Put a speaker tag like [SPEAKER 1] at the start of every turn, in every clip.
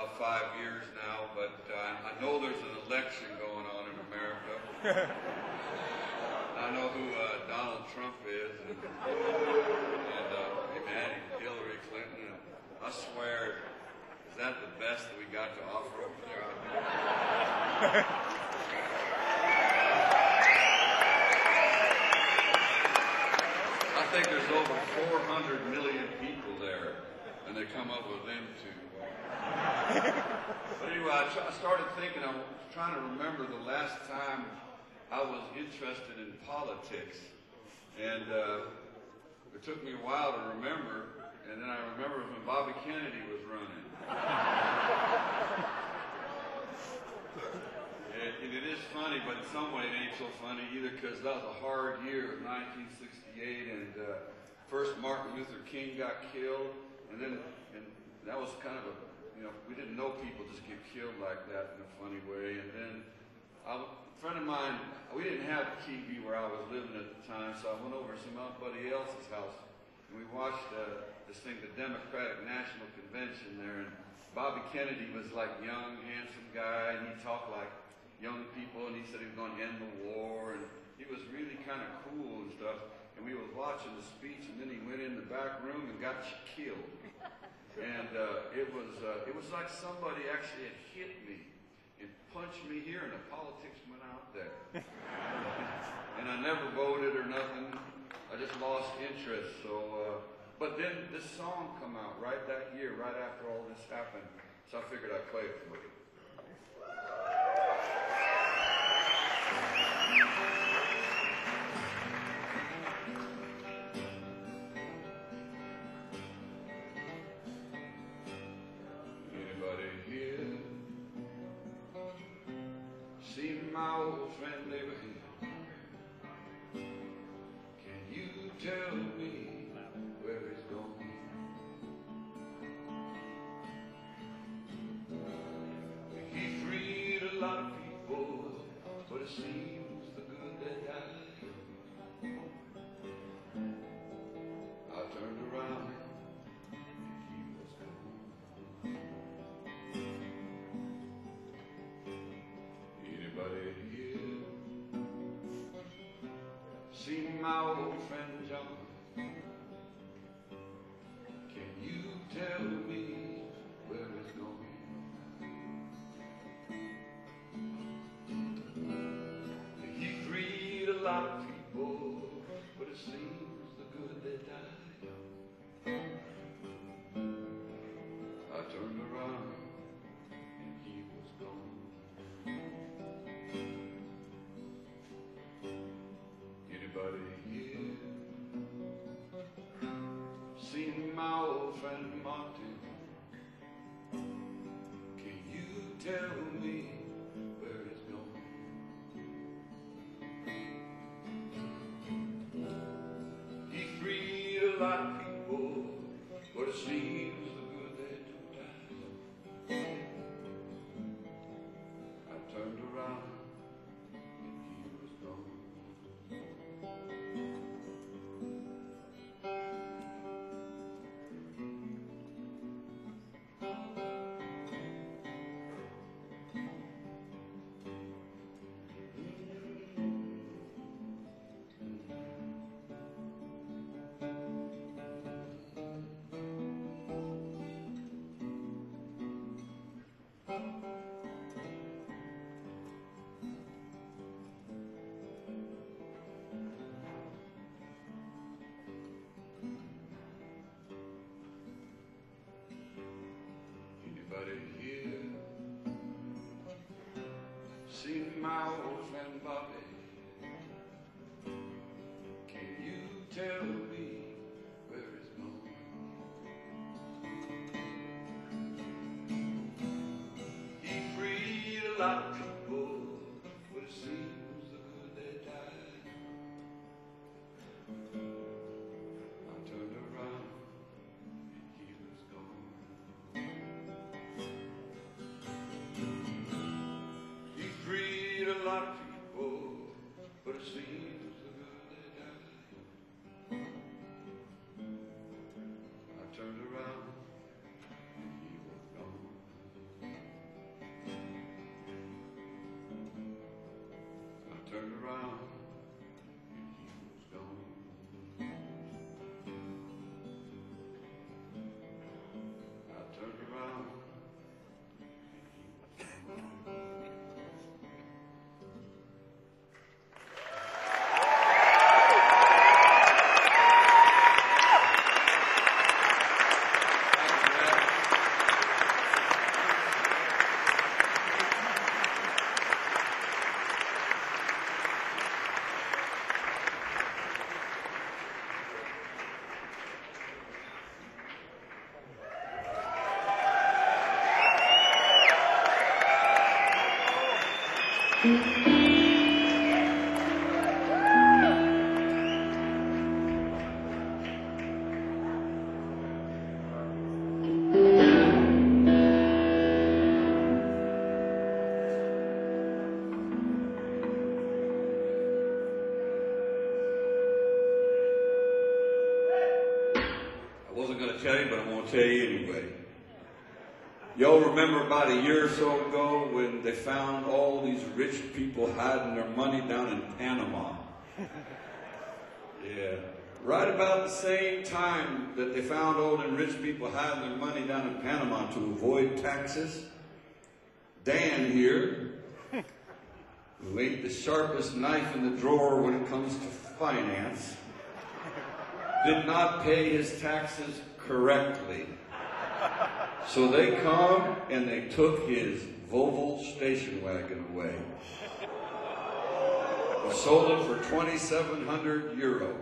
[SPEAKER 1] about 5 years now, but I know there's an election going on in America. I know who Donald Trump is, and hey man, Hillary Clinton. And I swear, is that the best that we got to offer over there? I think there's over 400 million people there, and they come up with them too. But anyway, I started thinking, I was trying to remember the last time I was interested in politics, and it took me a while to remember, and then I remember when Bobby Kennedy was running. It is funny, but in some way it ain't so funny either, because that was a hard year of 1968, and first Martin Luther King got killed, and that was kind of we didn't know people just get killed like that in a funny way, and then a friend of mine, we didn't have TV where I was living at the time, so I went over to somebody else's house, and we watched this thing, the Democratic National Convention there, and Bobby Kennedy was like young, handsome guy, and he talked like young people, and he said he was going to end the war, and he was really kind of cool and stuff, and we was watching the speech, and then he went in the back room and got killed, and it was like somebody actually had hit me and punched me here, and the politics went out there. And I never voted or nothing. I just lost interest. So, but then this song come out right that year, right after all this happened. So I figured I'd play it for you. Anybody here seen my old friend Abraham? Can you tell me where he's going? He freed a lot of people, but it seems the good that died. I turned around and he was gone. Anybody here seen my old friend John? Can you tell me where he's going? He freed a lot of people, but it seems the good that died. I turned around and he was gone. Anybody here seen my old friend Martin? Can you tell me where he's going? He freed a lot of people, but it seems the good that died. I turned around and he was gone. Anybody here seen my old friend Bobby? Can you tell me where he's going? He freed a lot of people, but it seems the good that died. I turned around and he was gone. He freed a lot of people, but it seems the good that died. I turned around and he was gone. turned around and he was gone. I turned around and he was gone. I wasn't going to tell you, but I'm going to tell you anyway. Y'all remember about a year or so ago when they found all these rich people hiding their money down in Panama? Yeah. Right about the same time that they found all them rich people hiding their money down in Panama to avoid taxes, Dan here, who ain't the sharpest knife in the drawer when it comes to finance, did not pay his taxes correctly. So they come and they took his Volvo station wagon away. They sold it for 2,700 euro.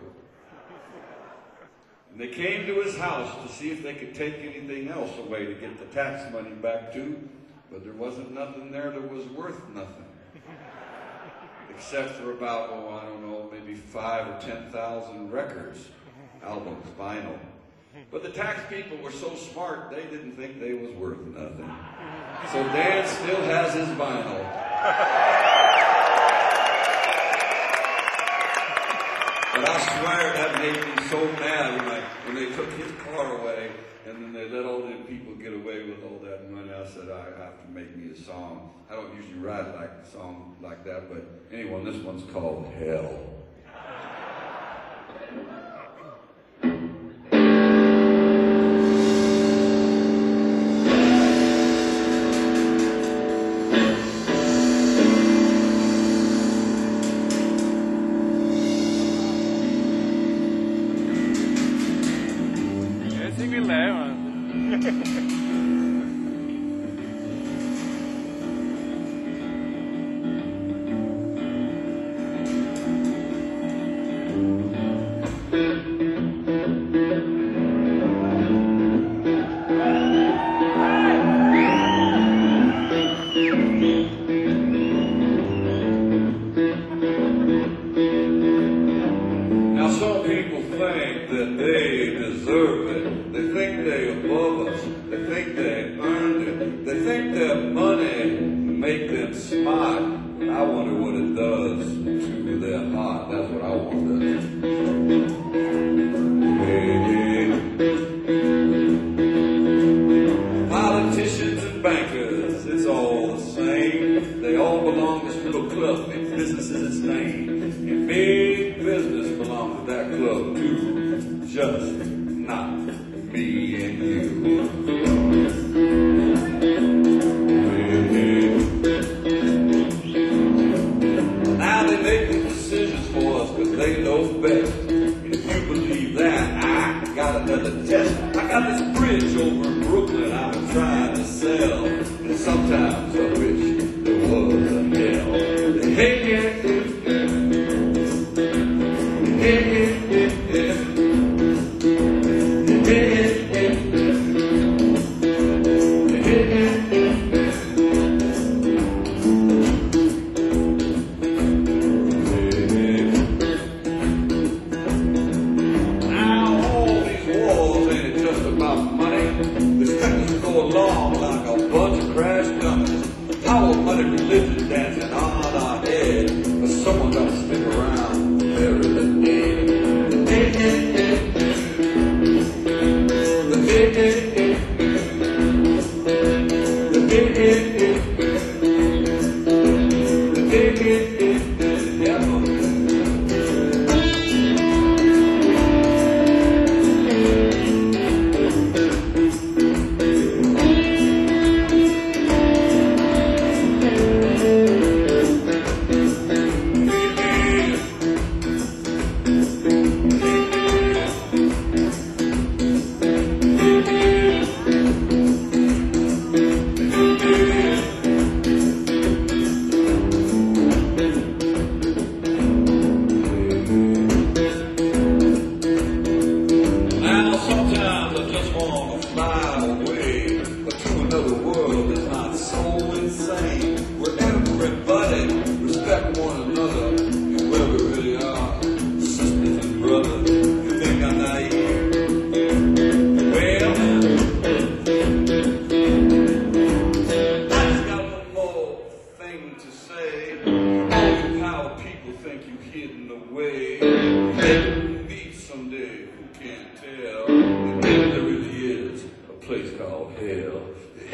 [SPEAKER 1] And they came to his house to see if they could take anything else away to get the tax money back to, but there wasn't nothing there that was worth nothing. Except for about, I don't know, maybe 5,000 or 10,000 records, albums, vinyl. But the tax people were so smart, they didn't think they was worth nothing. So Dan still has his vinyl. But I swear that made me so mad when they took his car away and then they let all them people get away with all that money. I said, I have to make me a song. I don't usually write a song like that, but anyway, this one's called Hell.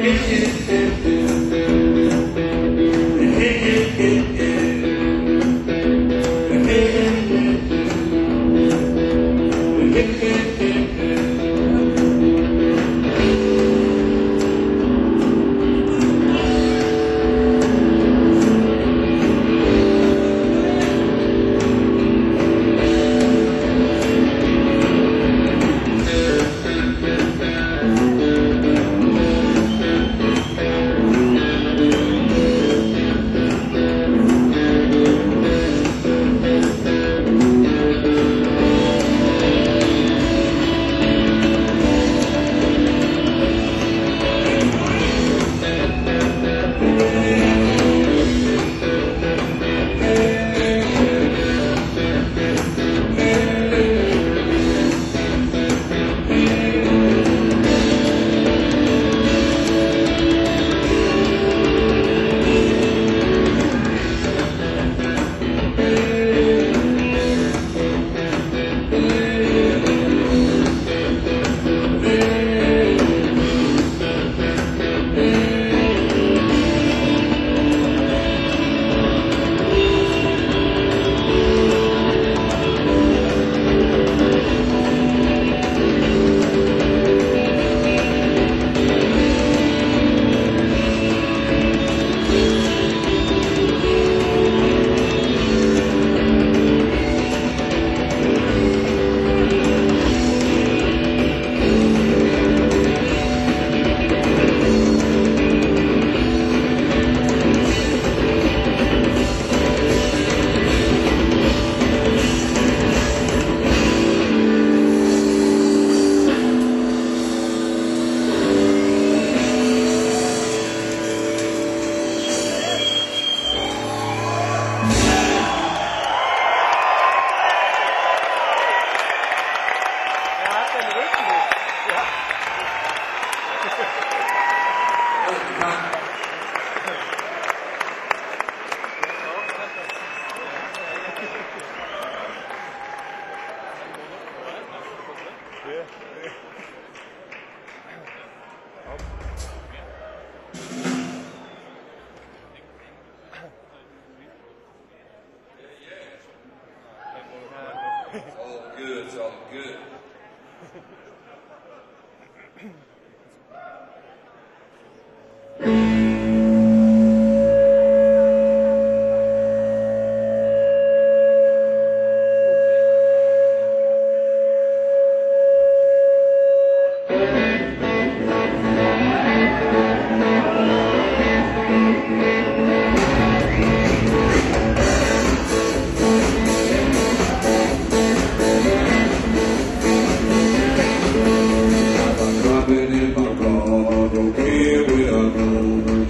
[SPEAKER 1] It's all good. It's all good. Dropping in my car, don't care where I go.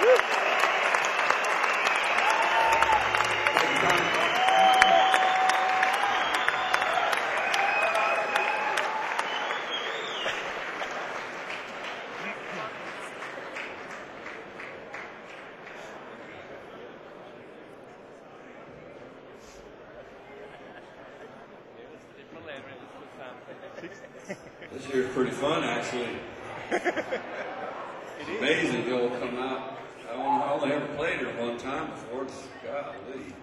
[SPEAKER 1] This year's pretty fun, actually. It's amazing they'll come out. I only ever played here one time before. It's, golly.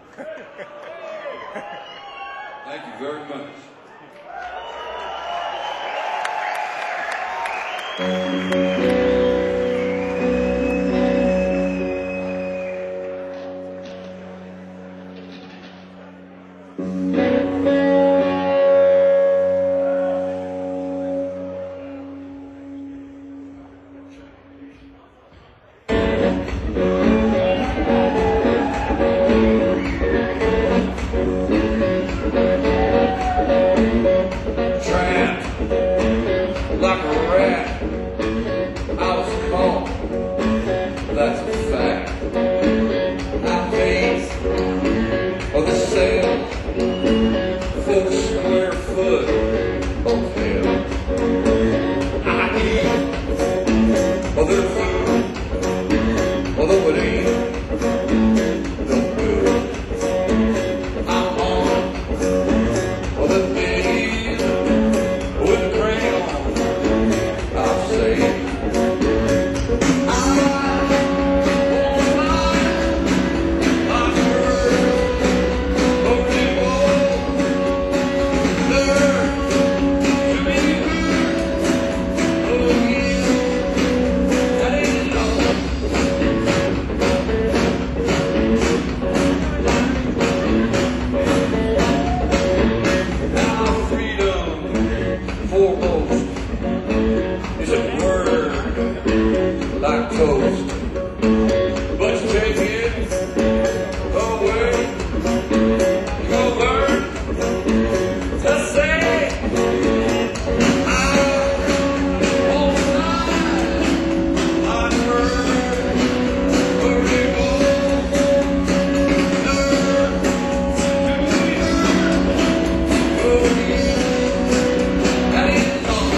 [SPEAKER 1] Thank you very much. Like a rat, I was caught, that's a fact. I paid for the sale for the square foot of hell. I eat for the food, although it ain't no good. I'm on for the days with the crayon. I'll say like toast, but you take it away, you gon' learn to say, I won't lie, I heard a rebel, learn to be heard, that is all.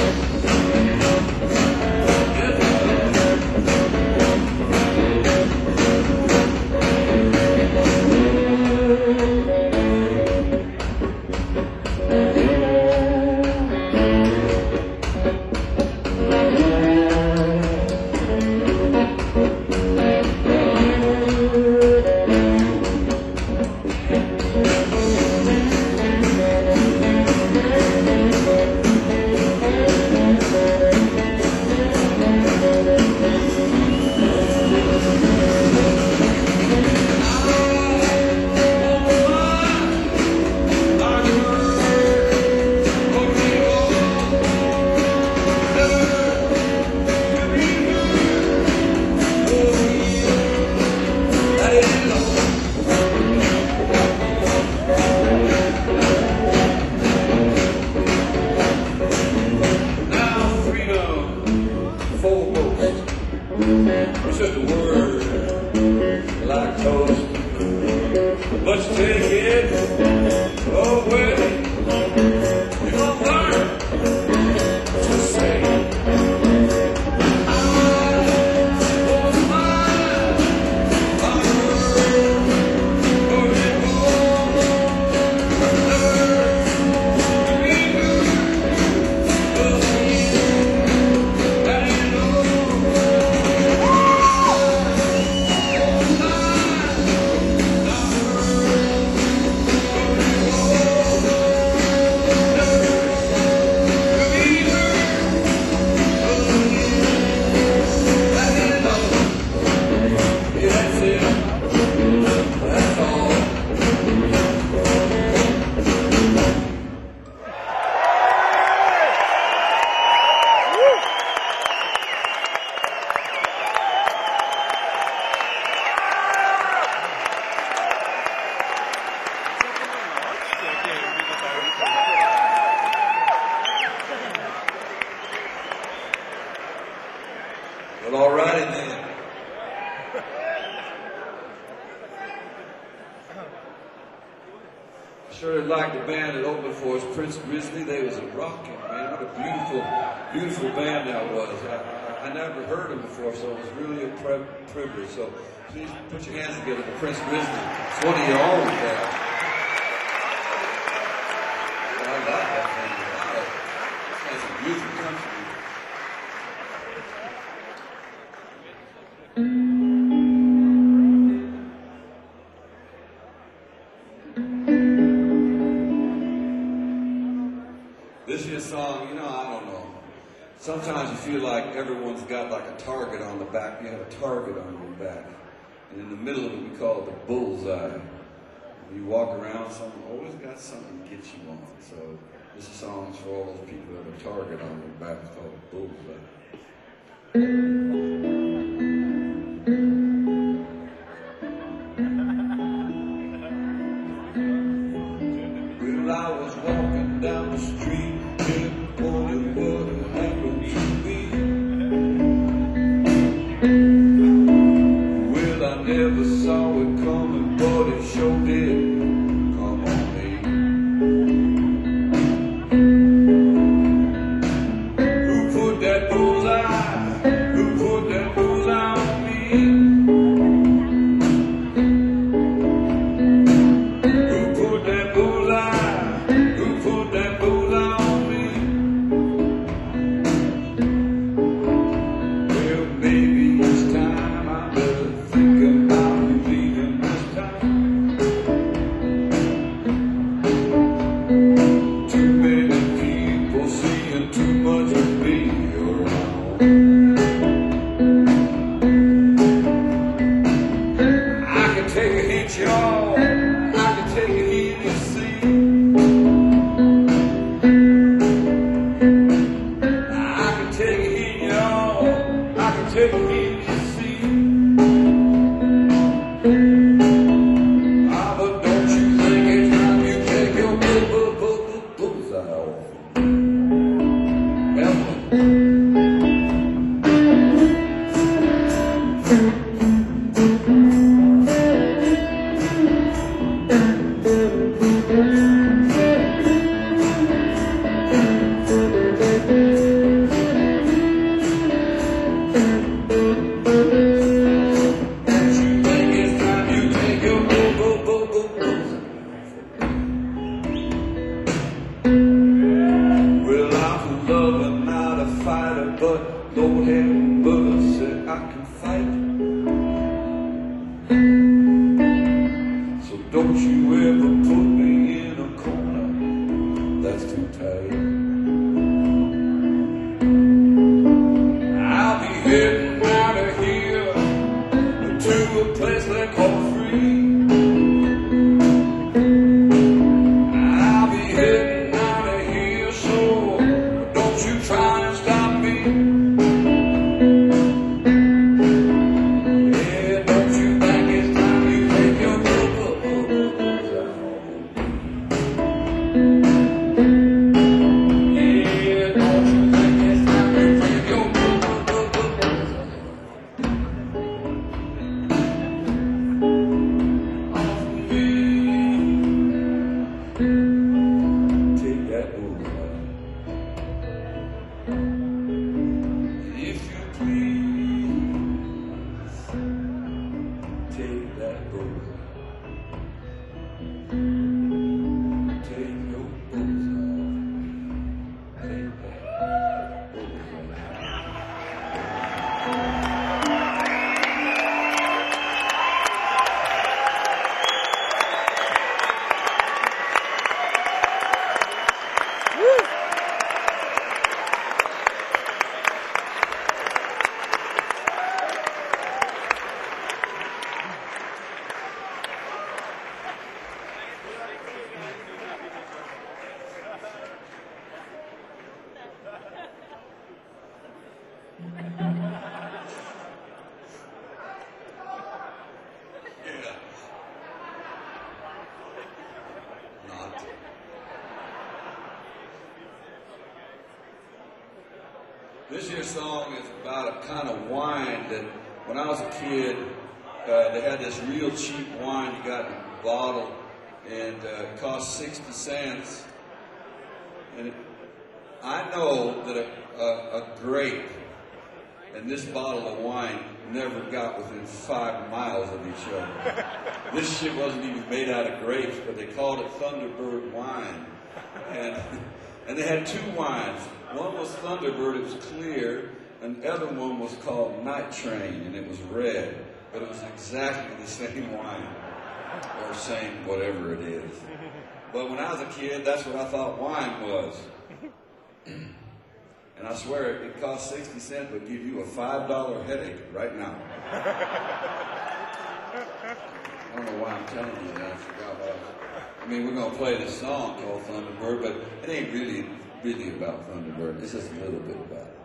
[SPEAKER 1] You said the word like toast, but you take it away. You gon' learn to say, I won't smile, I heard a rebel, learn to be good, that ain't no. Sure like the band that opened for us, Prince Grizzly. They was a rocking, man. What a beautiful, beautiful band that was. I never heard them before, so it was really a privilege. So please put your hands together for Prince Grizzly. It's one of your own, guys. I like that thing. Wow. That's some beautiful country. This is a song, you know, I don't know. Sometimes you feel like everyone's got like a target on the back. You have a target on your back. And in the middle of it, we call it the bullseye. When you walk around, someone always got something to get you on. So this song is for all those people that have a target on their back. It's called the bullseye. Well, I was walking down the street, wondering what happened to me. Well, I never saw it coming, but it sure did come on me. Who put that bullseye? Who put that bullseye on me? Who put that bullseye? Who put that bullseye on me? Well, maybe it's time I better think about leaving this town. Too many people seeing too much of me around. I can take a hit, y'all. I can take a hit, you see. I can take a hit, y'all. I can take a hit, you see. Ah, but don't you think it's time you take your bullseye off? Help me. Well, I'm a lover, not a fighter, but Lord have mercy, I can fight. So don't you ever put me in a corner that's too tight. I'll be heading out of here to a place they call free. I'll be heading out of here, so don't you try and stop me. Yeah, don't you think it's time you take your bullseye off? Yeah, don't you think it's time you take your bullseye off me? Take that bullseye. If you please, take that bullseye. Take your bullseye. Take that bullseye. Yeah. Not. This here song is about a kind of wine that when I was a kid, they had this real cheap wine you got in a bottle, and it cost 60 cents. And I know that a grape and this bottle of wine never got within 5 miles of each other. This shit wasn't even made out of grapes, but they called it Thunderbird wine. And they had 2 wines. One was Thunderbird, it was clear, and the other one was called Night Train, and it was red. But it was exactly the same wine, or same whatever it is. But when I was a kid, that's what I thought wine was. And I swear it cost 60 cents, but give you a $5 headache right now. I don't know why I'm telling you that. I forgot about it. I mean, we're going to play this song called Thunderbird, but it ain't really about Thunderbird. It's just a little bit about it.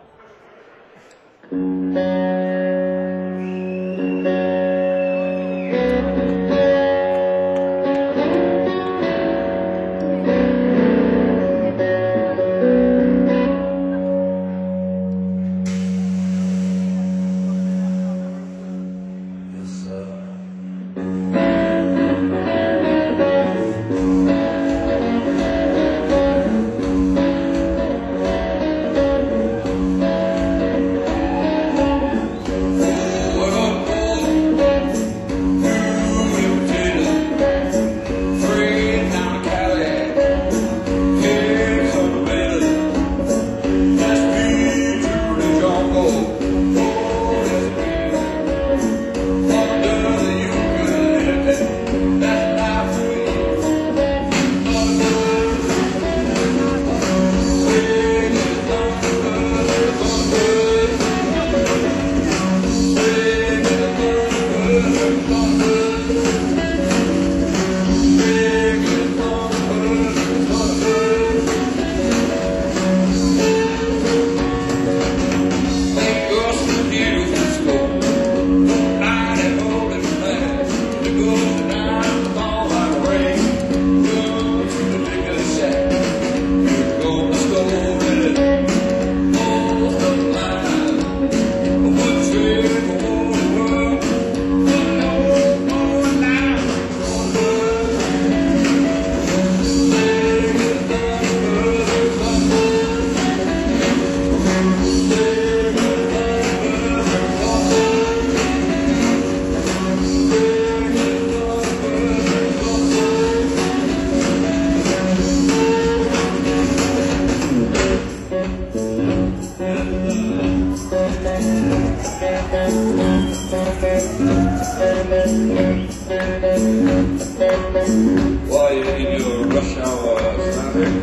[SPEAKER 1] While you're in your rush hour traffic,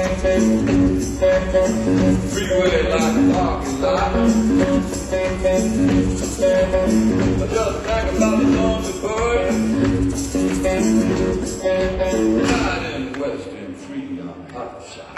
[SPEAKER 1] freeway like a parking lot. I just think about the Thunderbird, riding west and free on hot shot.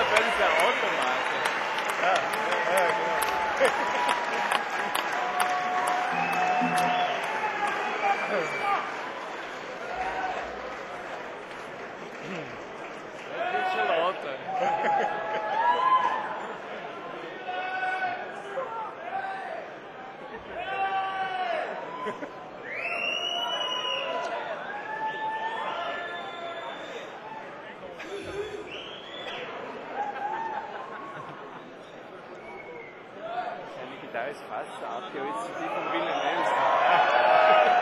[SPEAKER 2] das ist der Automat. Ja, genau. Das ist schon lauter. Seine Gitarre ist fast abgeholzt wie die von Wilhelm Nelson.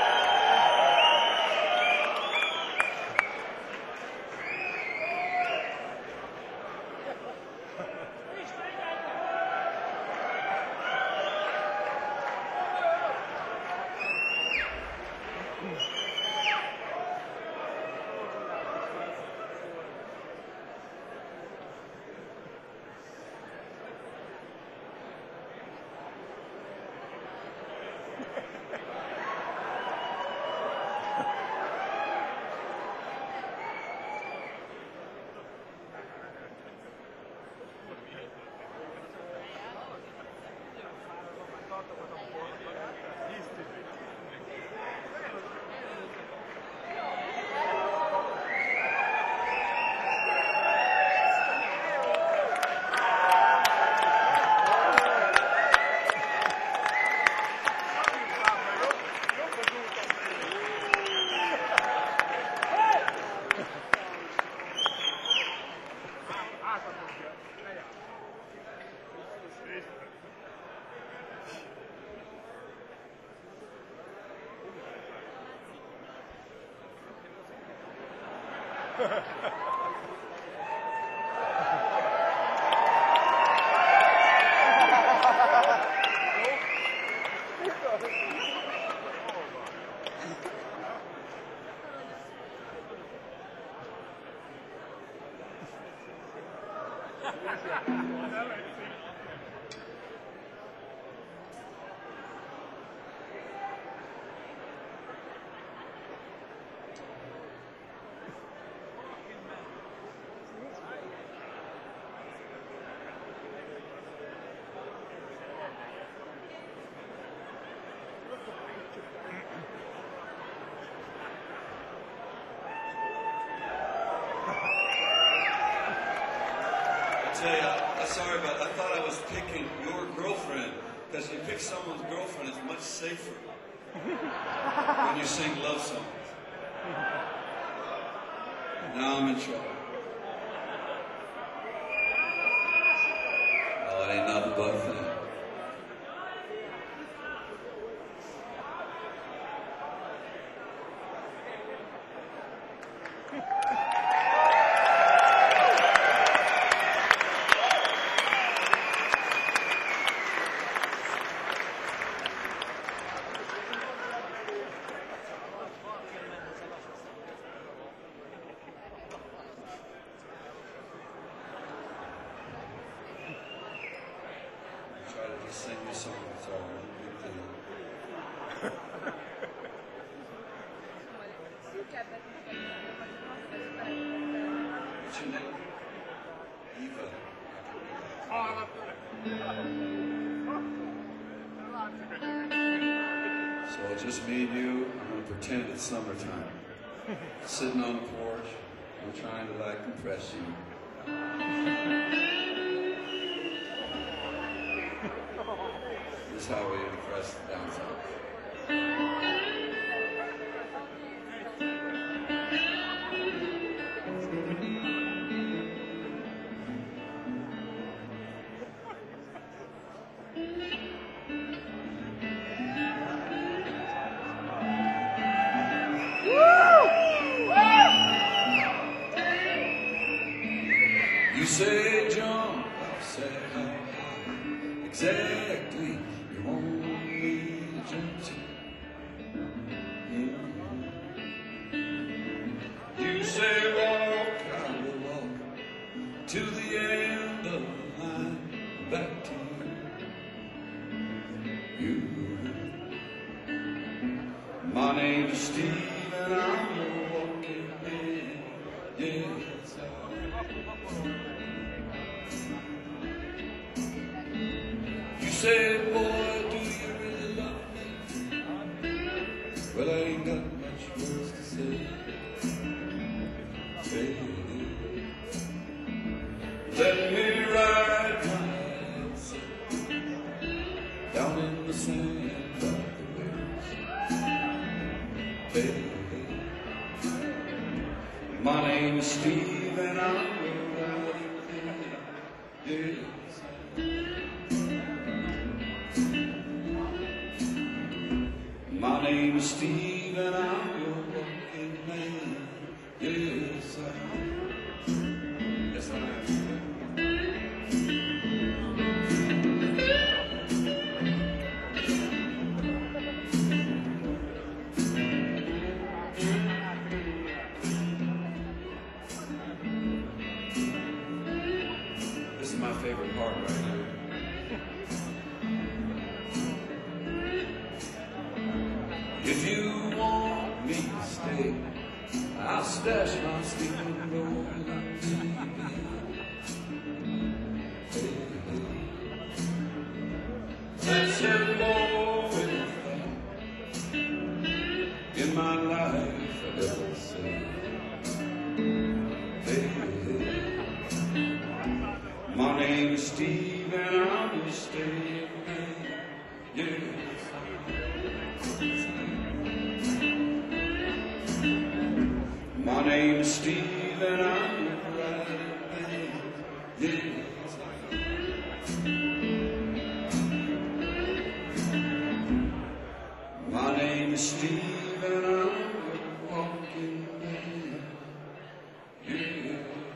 [SPEAKER 1] Sorry, but I thought I was picking your girlfriend, because you pick someone's girlfriend, it's much safer when you sing love songs. Now I'm in trouble. Oh, it ain't nothing but a thing. Sing your song, it's all one big deal. What's your name? Eva. So just me and you, I'm going to pretend it's summertime. Sitting on the porch, I'm trying to like impress you. This is how we impress the down south. You say jump, I say high. Exactly, you want me to jump to. You say walk, I will walk to the end of the line, back to you. My name is Steve and I'm a walking man. Yes, I said, boy, do you really love me? Well, I ain't got much words to say. Baby, let me ride my down in the sand by the waves. Baby, my name is Steve and I'm riding. Yes. My name is Steve and I'm your walking man. Yes, I am. Yes, I am. This is my favorite part right here. If you want me to stay, I'll stash my steaming roll until you that's everything in my life I've ever seen. My name is Steve and I'm gonna stay. Yes. My name is Steve and I'm your riding man. Yes. My name is Steve and I'm your walking man. Yes.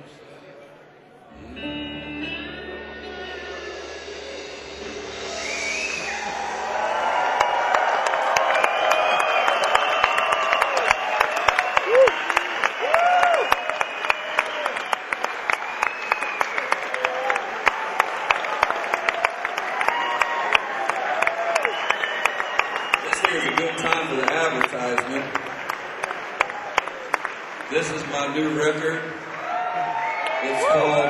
[SPEAKER 1] Here's a good time for the advertisement. This is my new record. It's called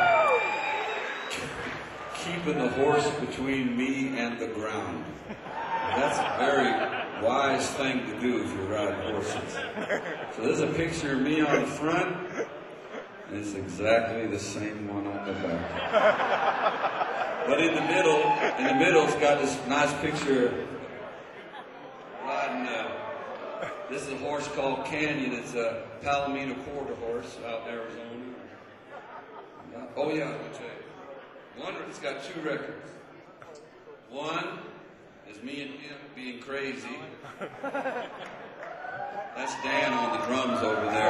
[SPEAKER 1] Keeping the Horse Between Me and the Ground. That's a very wise thing to do if you're riding horses. So there's a picture of me on the front, and it's exactly the same one on the back. But in the middle, it's got this nice picture riding. This is a horse called Canyon. It's a Palomino quarter horse out in Arizona. Oh yeah, I'll tell you. One, it's got two records. One is me and him being crazy. That's Dan on the drums over there.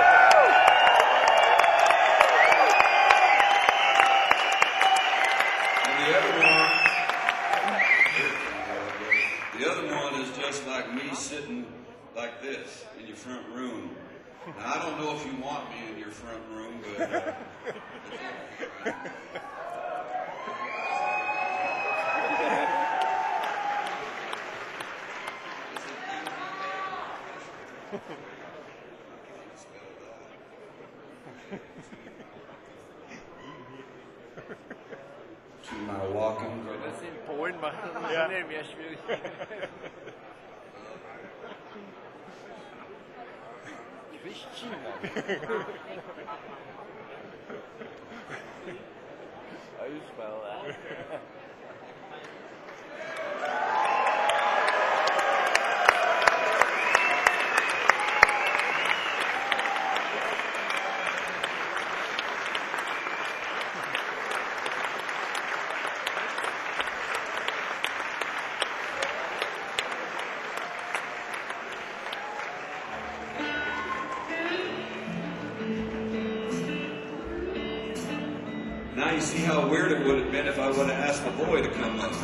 [SPEAKER 1] The other one is just like me sitting like this in your front room. Now, I don't know if you want me in your front room, but... To my walking.
[SPEAKER 2] Das in Polen macht das schnell mehr Schwierigkeiten. Christina. How you spell that?
[SPEAKER 1] Now you see how weird it would have been if I would have asked the boy to come up.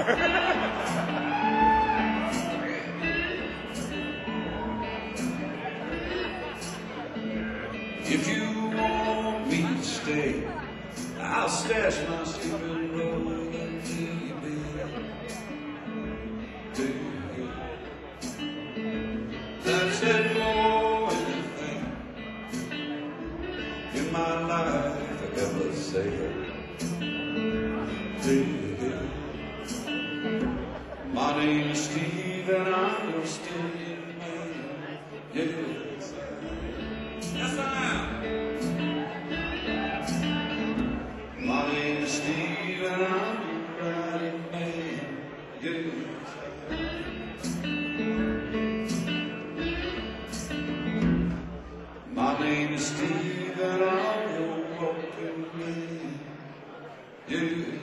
[SPEAKER 1] If you want me to stay, I'll stash my steaming roll until you be. That's it, more anything in my life I ever said. name is Steve and I'm still getting paid. Yes, I am. My name is Steve and I'm riding paid. Yes. My name is Steve and I'm walking man. Yes.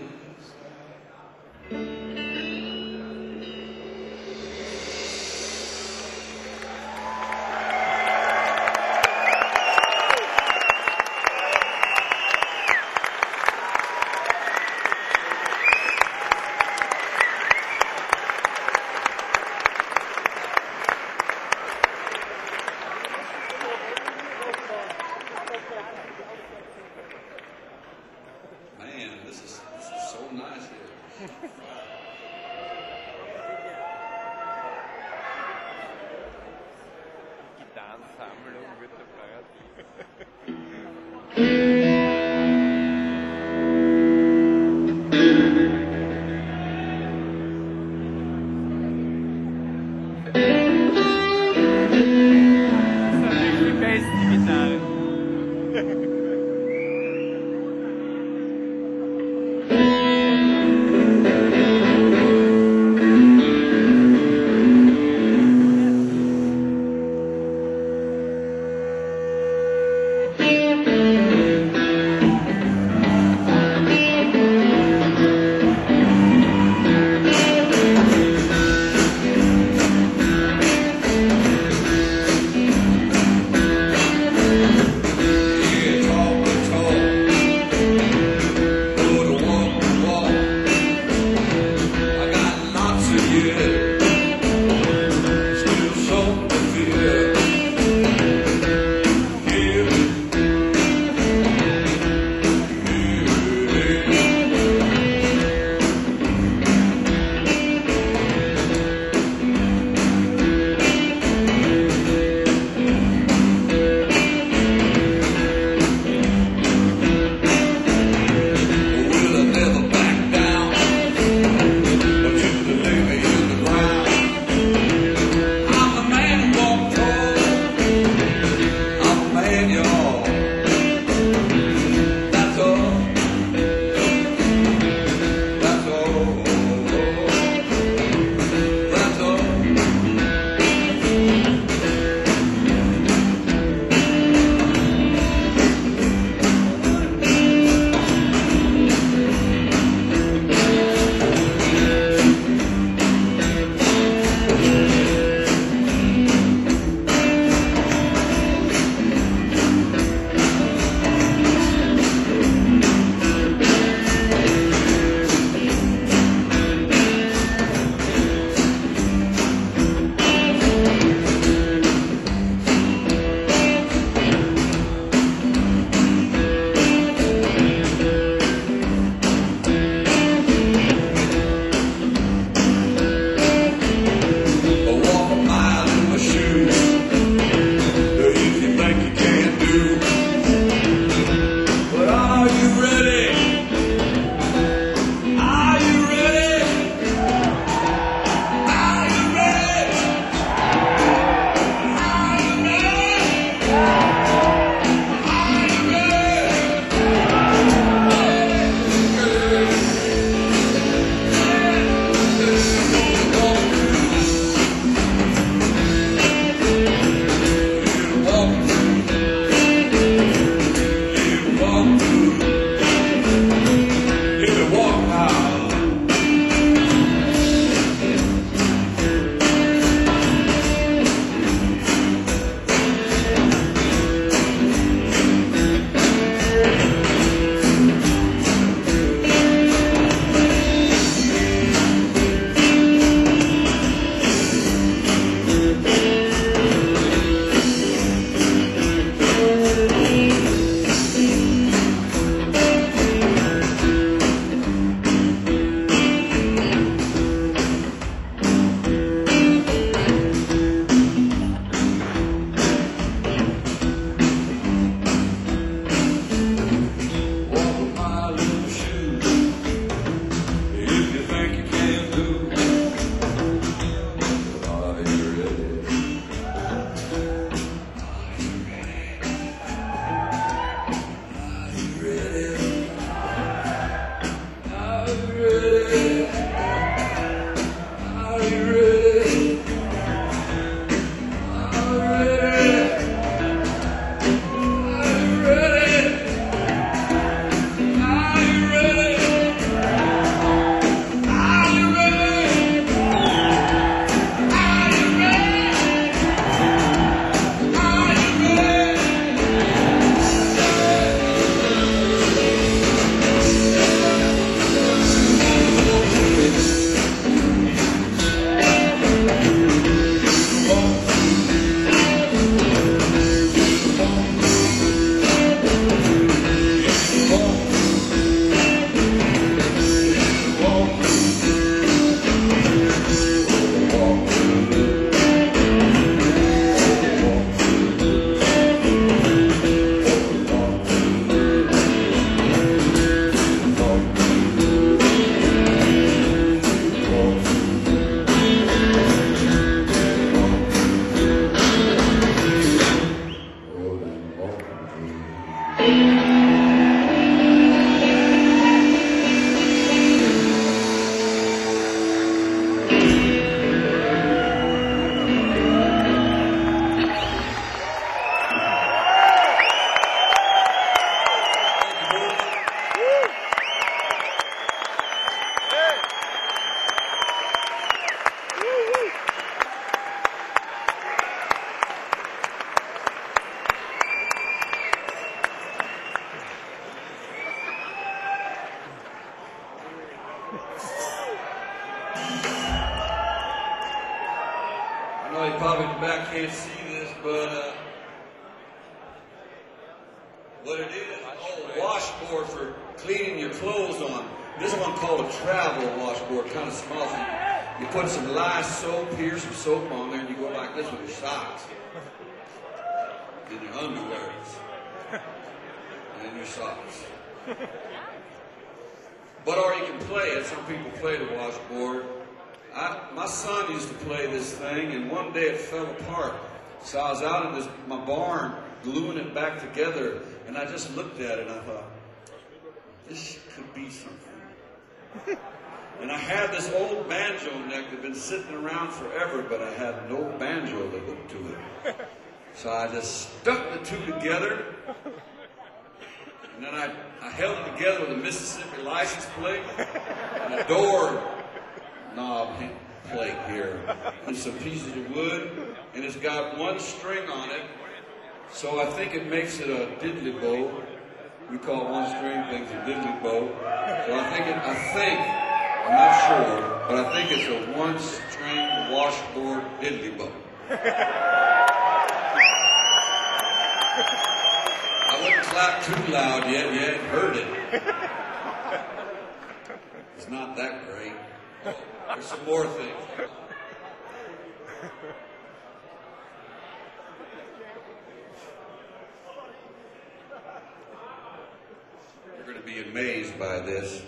[SPEAKER 1] Man, this is so nice here.
[SPEAKER 2] Gitarrensammlung wird dabei. Das sind nicht die besten Gitarren.
[SPEAKER 1] It's all probably in the back can't see this, but what it is, a washboard for cleaning your clothes on. This one called a travel washboard, kind of small. You put some lye soap here, some soap on there, and you go like this with your socks. And your underwears. And your socks. But or you can play it. Some people play the washboard. My son used to play this thing, and one day it fell apart. So I was out in my barn gluing it back together, and I just looked at it and I thought, this could be something. And I had this old banjo neck that had been sitting around forever, but I had no banjo to hook to it. So I just stuck the two together, and then I held it together with a Mississippi license plate and a door knob plate here, and some pieces of wood, and it's got one string on it, so I think it makes it a diddly bow. We call one string things a diddly bow. So I'm not sure, but I think it's a one-string washboard diddly bow. I wouldn't clap too loud yet, you hadn't heard it. It's not that great. Oh, there's some more things. You're going to be amazed by this.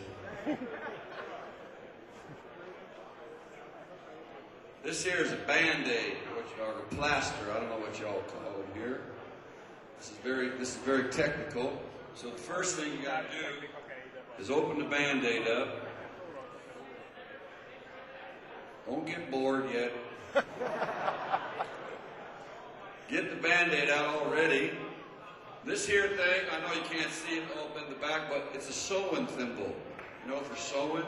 [SPEAKER 1] This here is a Band-Aid, or a plaster. I don't know what y'all call them here. This is very technical. So the first thing you got to do is open the Band-Aid up. Don't get bored yet. Get the Band-Aid out already. This here thing, I know you can't see it up in the back, but it's a sewing thimble. You know, for sewing.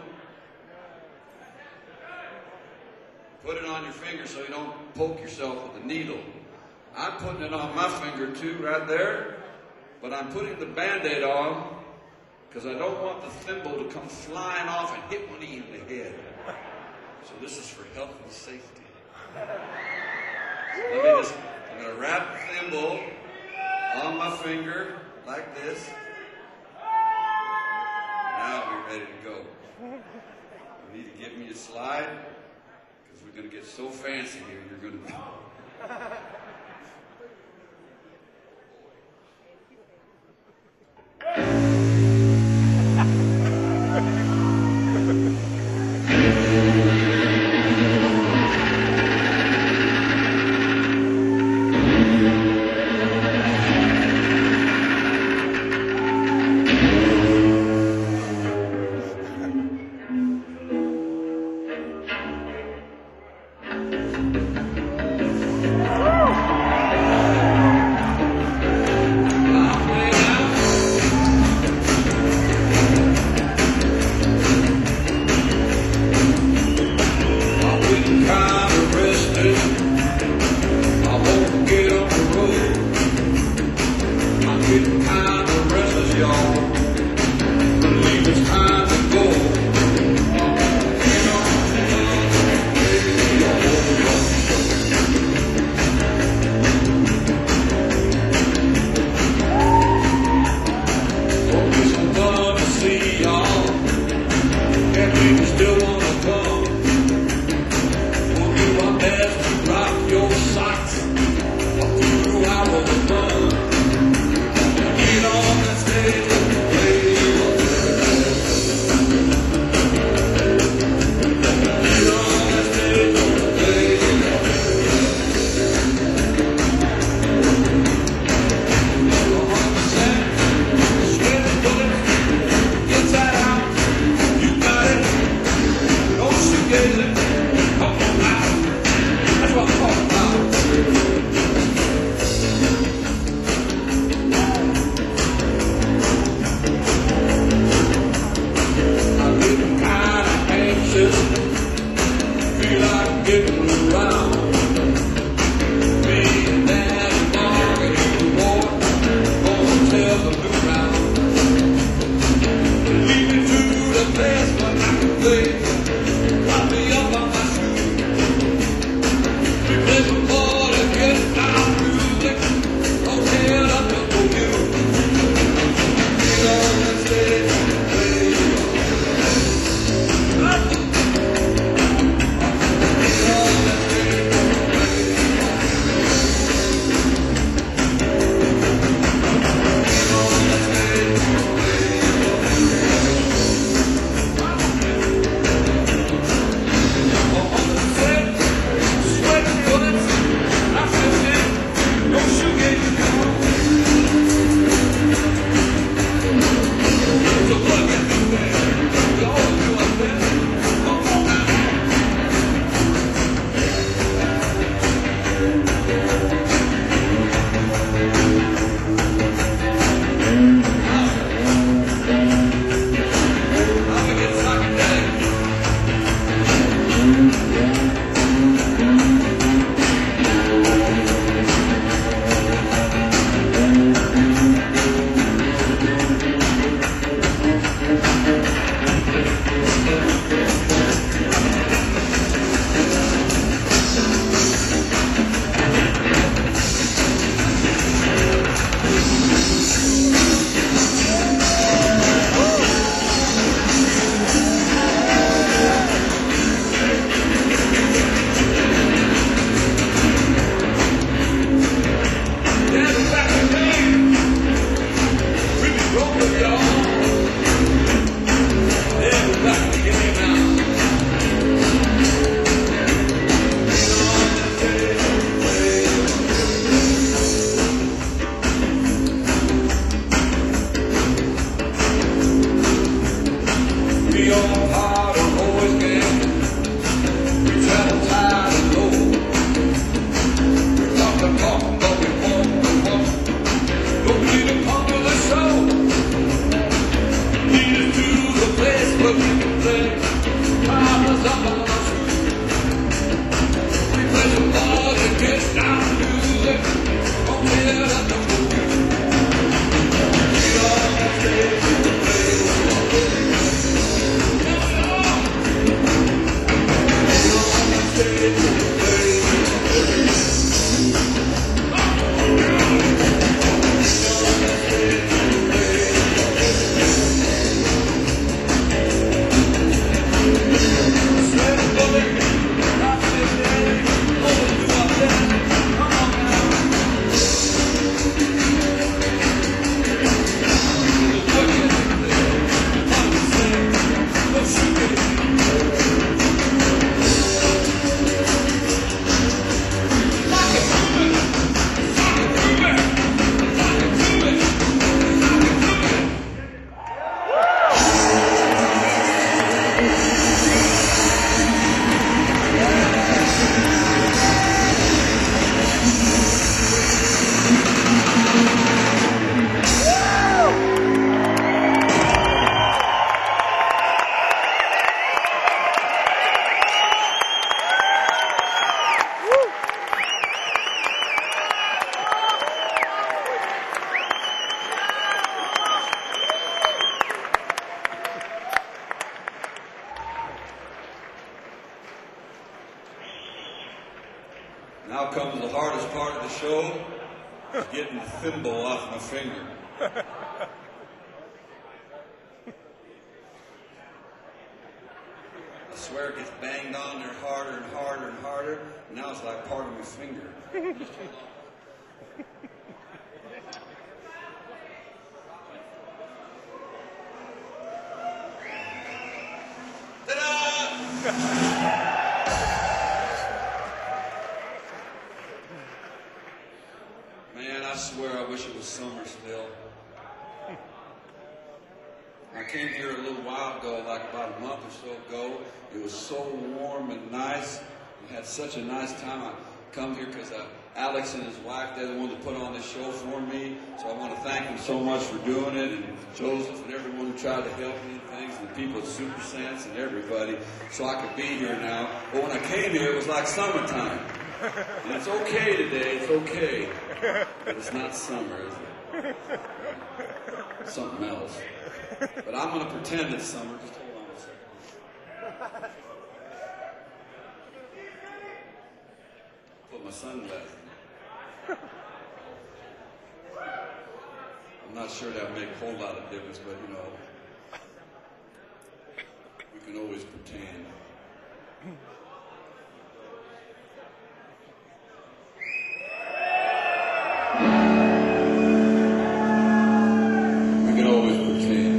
[SPEAKER 1] Put it on your finger so you don't poke yourself with a needle. I'm putting it on my finger too, right there. But I'm putting the Band-Aid on because I don't want the thimble to come flying off and hit me in the head. So this is for health and safety. I'm going to wrap the thimble on my finger like this. Now we're ready to go. You need to give me a slide because we're going to get so fancy here. You're going to...
[SPEAKER 2] Woo!
[SPEAKER 1] Now comes the hardest part of the show, getting the thimble off my finger. I swear it gets banged on there harder and harder and harder. Now it's like part of my finger. Man, I swear I wish it was summer still. I came here a little while ago, like about a month or so ago. It was so warm and nice. I had such a nice time. I come here because Alex and his wife, they're the one that put on this show for me. So I want to thank them so much for doing it, and Joseph and everyone who tried to help me and things, and the people at Super Sense and everybody, so I could be here now. But when I came here, it was like summertime. And it's okay today, it's okay. But it's not summer, is it? Something else. But I'm going to pretend it's summer. Just hold on a second. Put my sunglasses on. I'm not sure that would make a whole lot of difference, but you know, we can always pretend. We can always pretend.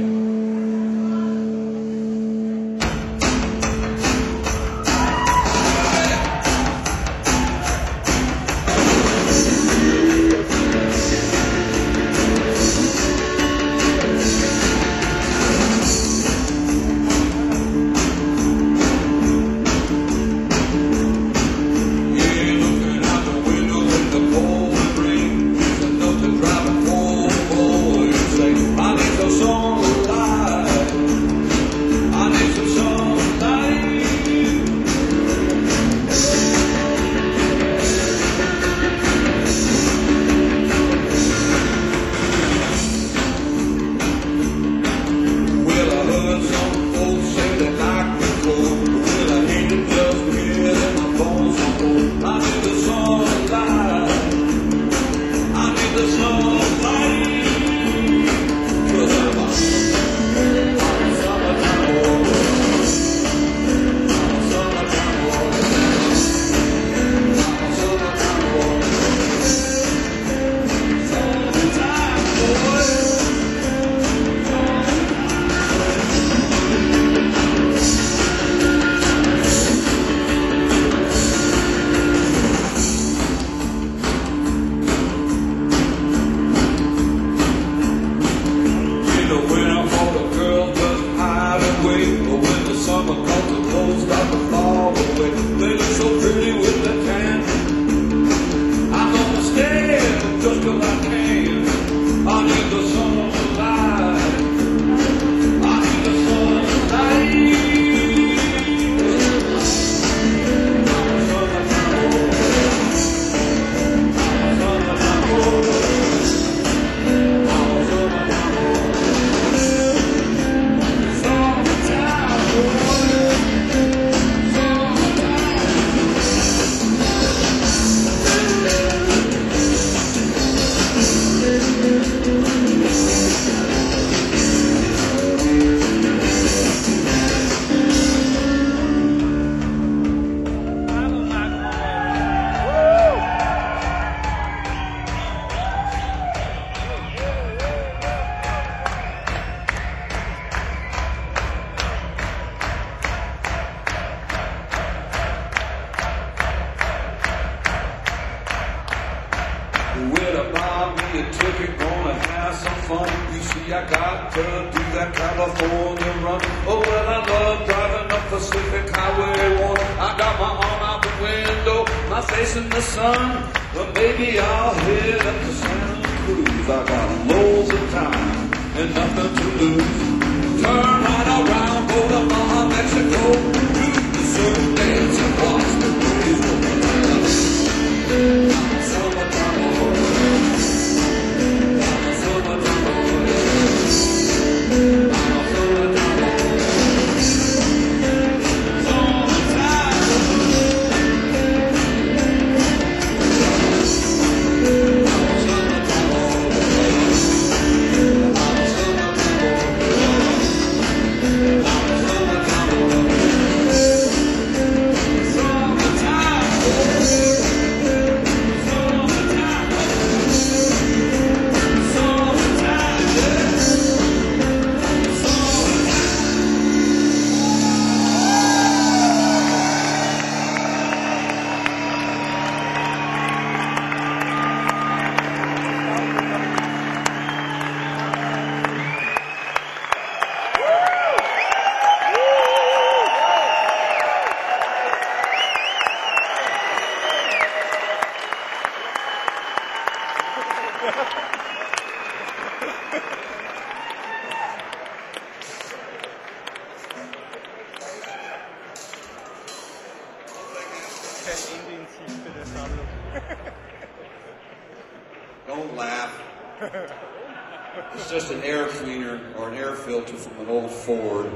[SPEAKER 1] It's just an air cleaner or an air filter from an old Ford.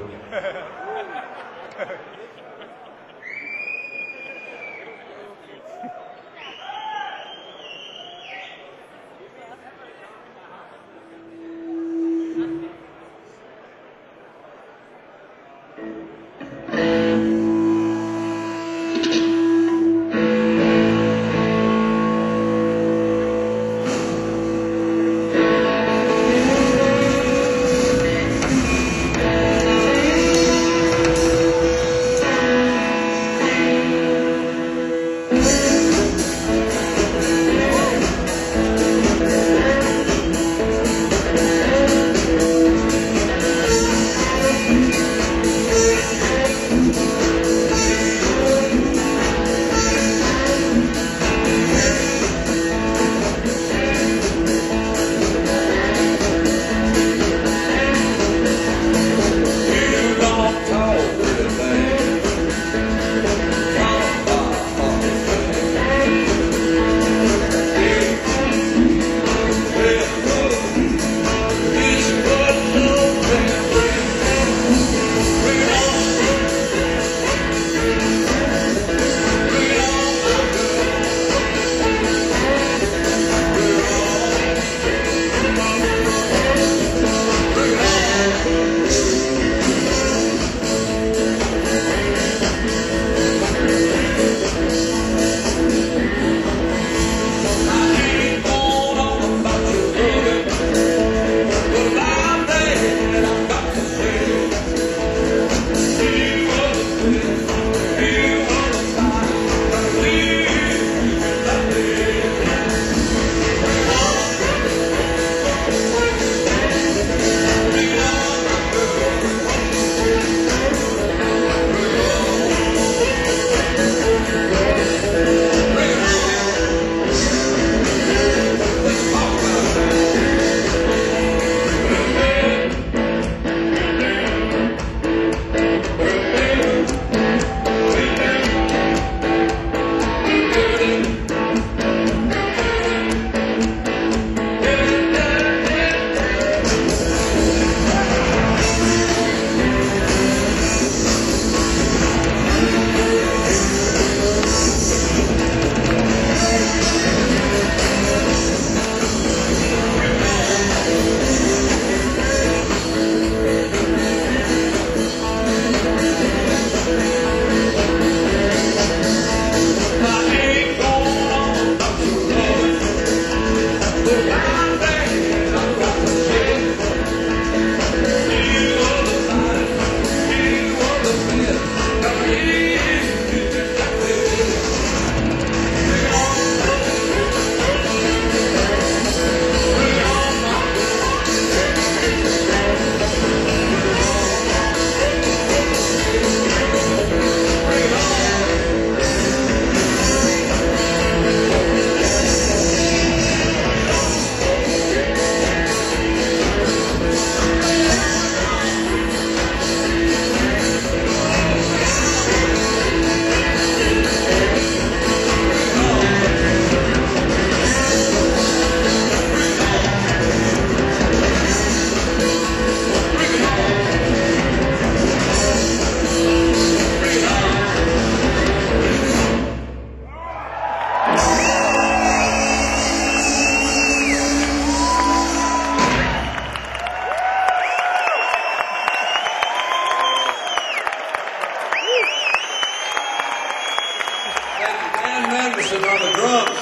[SPEAKER 1] Anderson on the drums.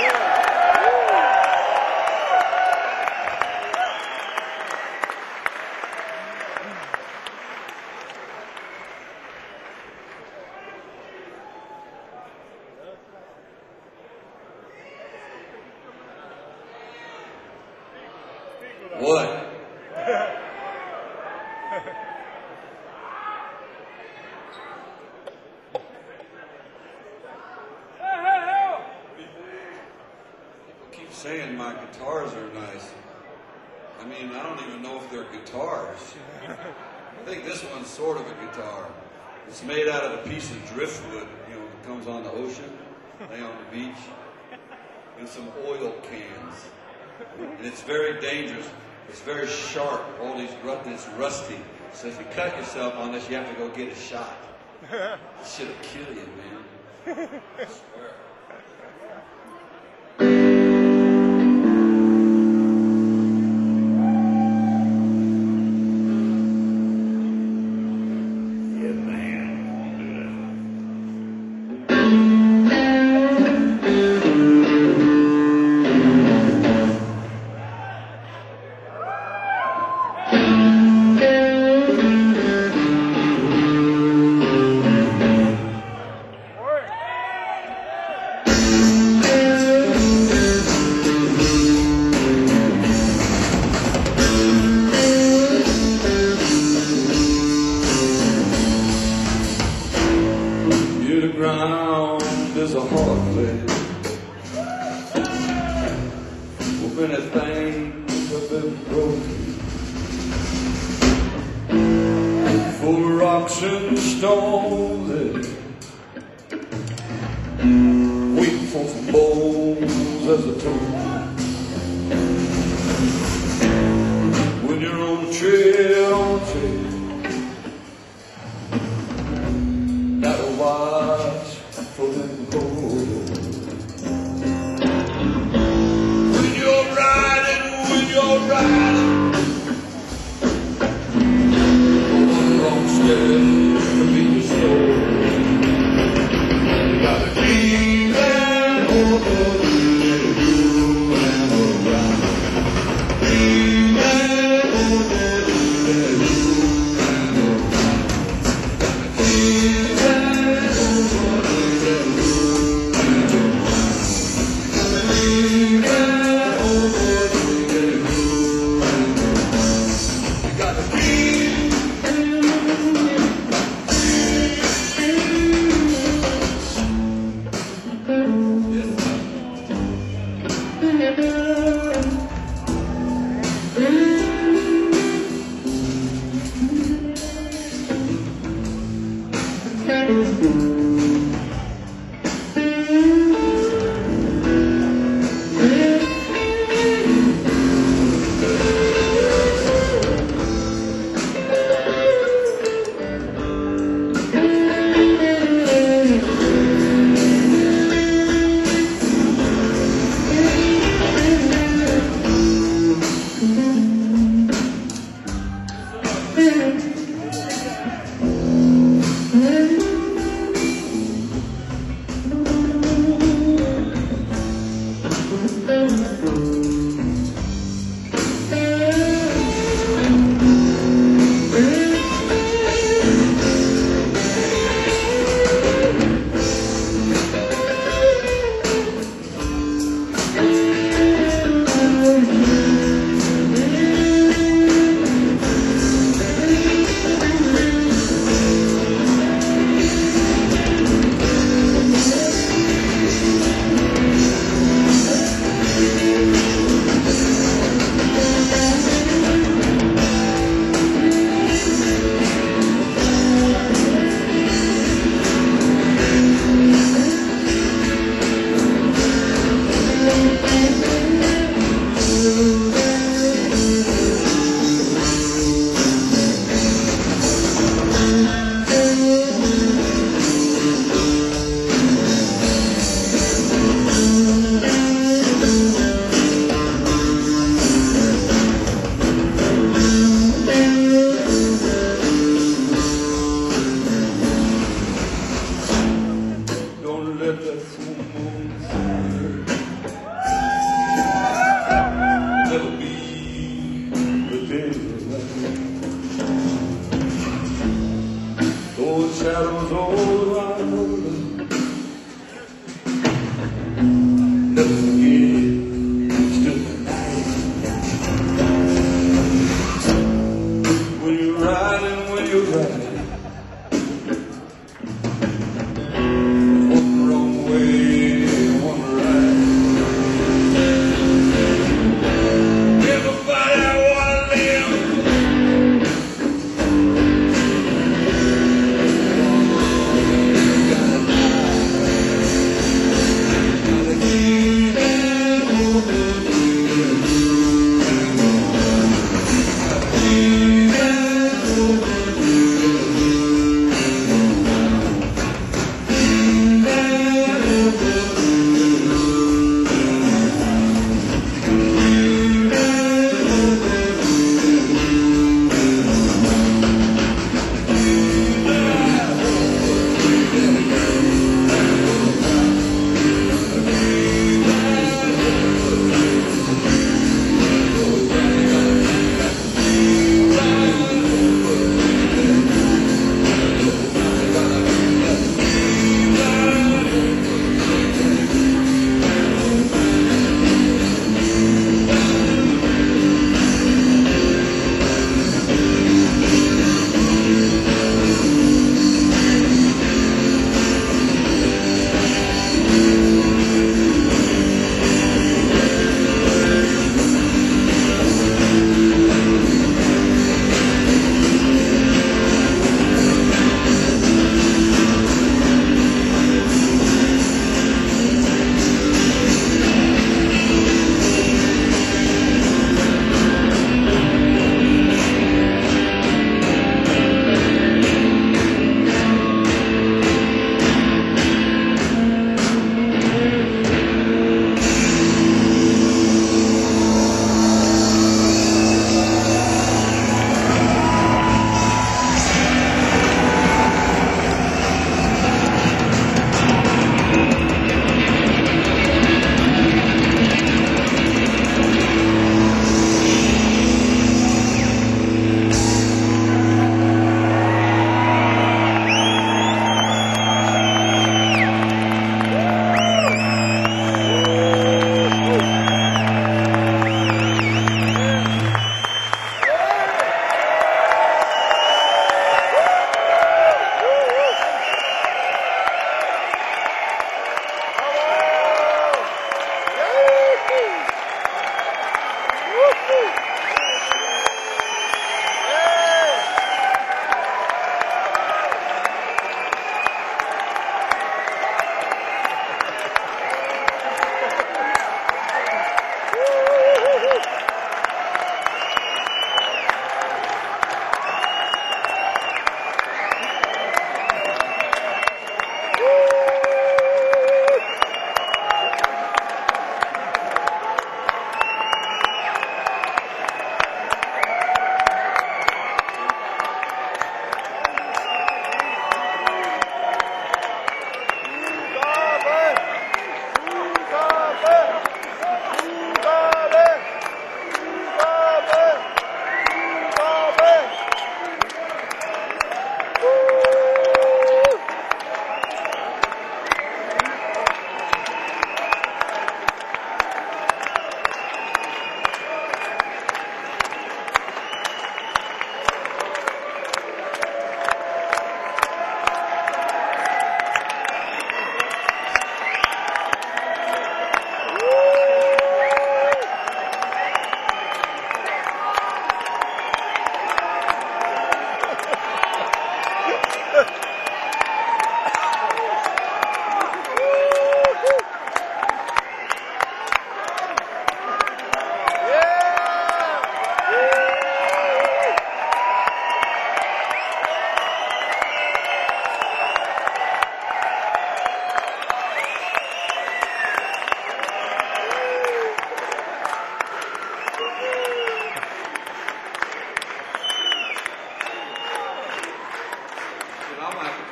[SPEAKER 1] What? Keep saying my guitars are nice. I mean, I don't even know if they're guitars. I think this one's sort of a guitar. It's made out of a piece of driftwood, you know, that comes on the ocean, lay on the beach, and some oil cans. And it's very dangerous. It's very sharp. All these it's rusty. So if you cut yourself on this, you have to go get a shot. It should have killed you, man. I swear. Is a hard place. When many things have been broken, full of rocks and stones, waiting for some bones as a token. When you're on the trail, gotta watch for them gold. When you're riding on the wrong step to be your soul. You gotta keep that over you and around. Keep that over you and around. Keep that over. Shadows all around, never forget, still tonight. When you're riding, one the wrong way, one right. Everybody wanna live. Gotta keep it moving.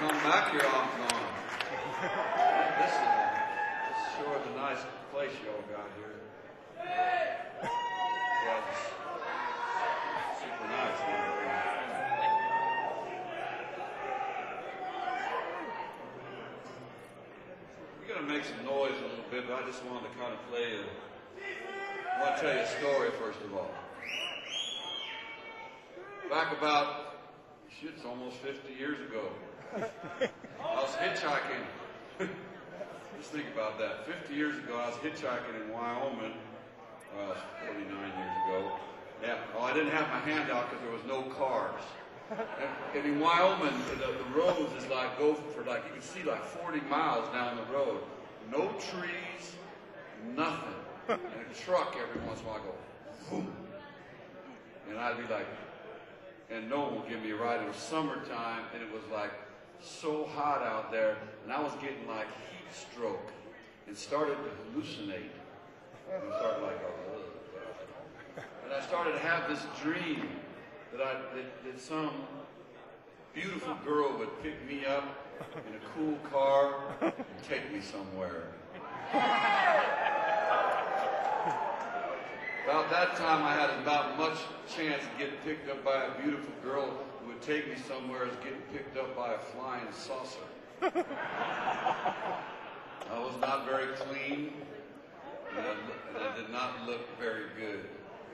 [SPEAKER 1] come back here off and on. This is sure the nice place y'all got here. Yeah, it's super nice. We're gonna make some noise a little bit, but I just wanted to kind of play I want to tell you a story first of all. Back about, it's almost 50 years ago. I was hitchhiking. Just think about that. 50 years ago, I was hitchhiking in Wyoming. Well, it was 49 years ago. Yeah. Well, I didn't have my hand out because there was no cars. And in Wyoming, the roads is like go for like you can see like 40 miles down the road. No trees, nothing. And a truck every once in a while go, boom. And I'd be like, and no one would give me a ride. It was summertime, and it was like so hot out there, and I was getting like heat stroke, and started to hallucinate. And I started like, and I started to have this dream that some beautiful girl would pick me up in a cool car and take me somewhere. About that time, I had about much chance of getting picked up by a beautiful girl who would take me somewhere as getting picked up by a flying saucer. I was not very clean, and I did not look very good.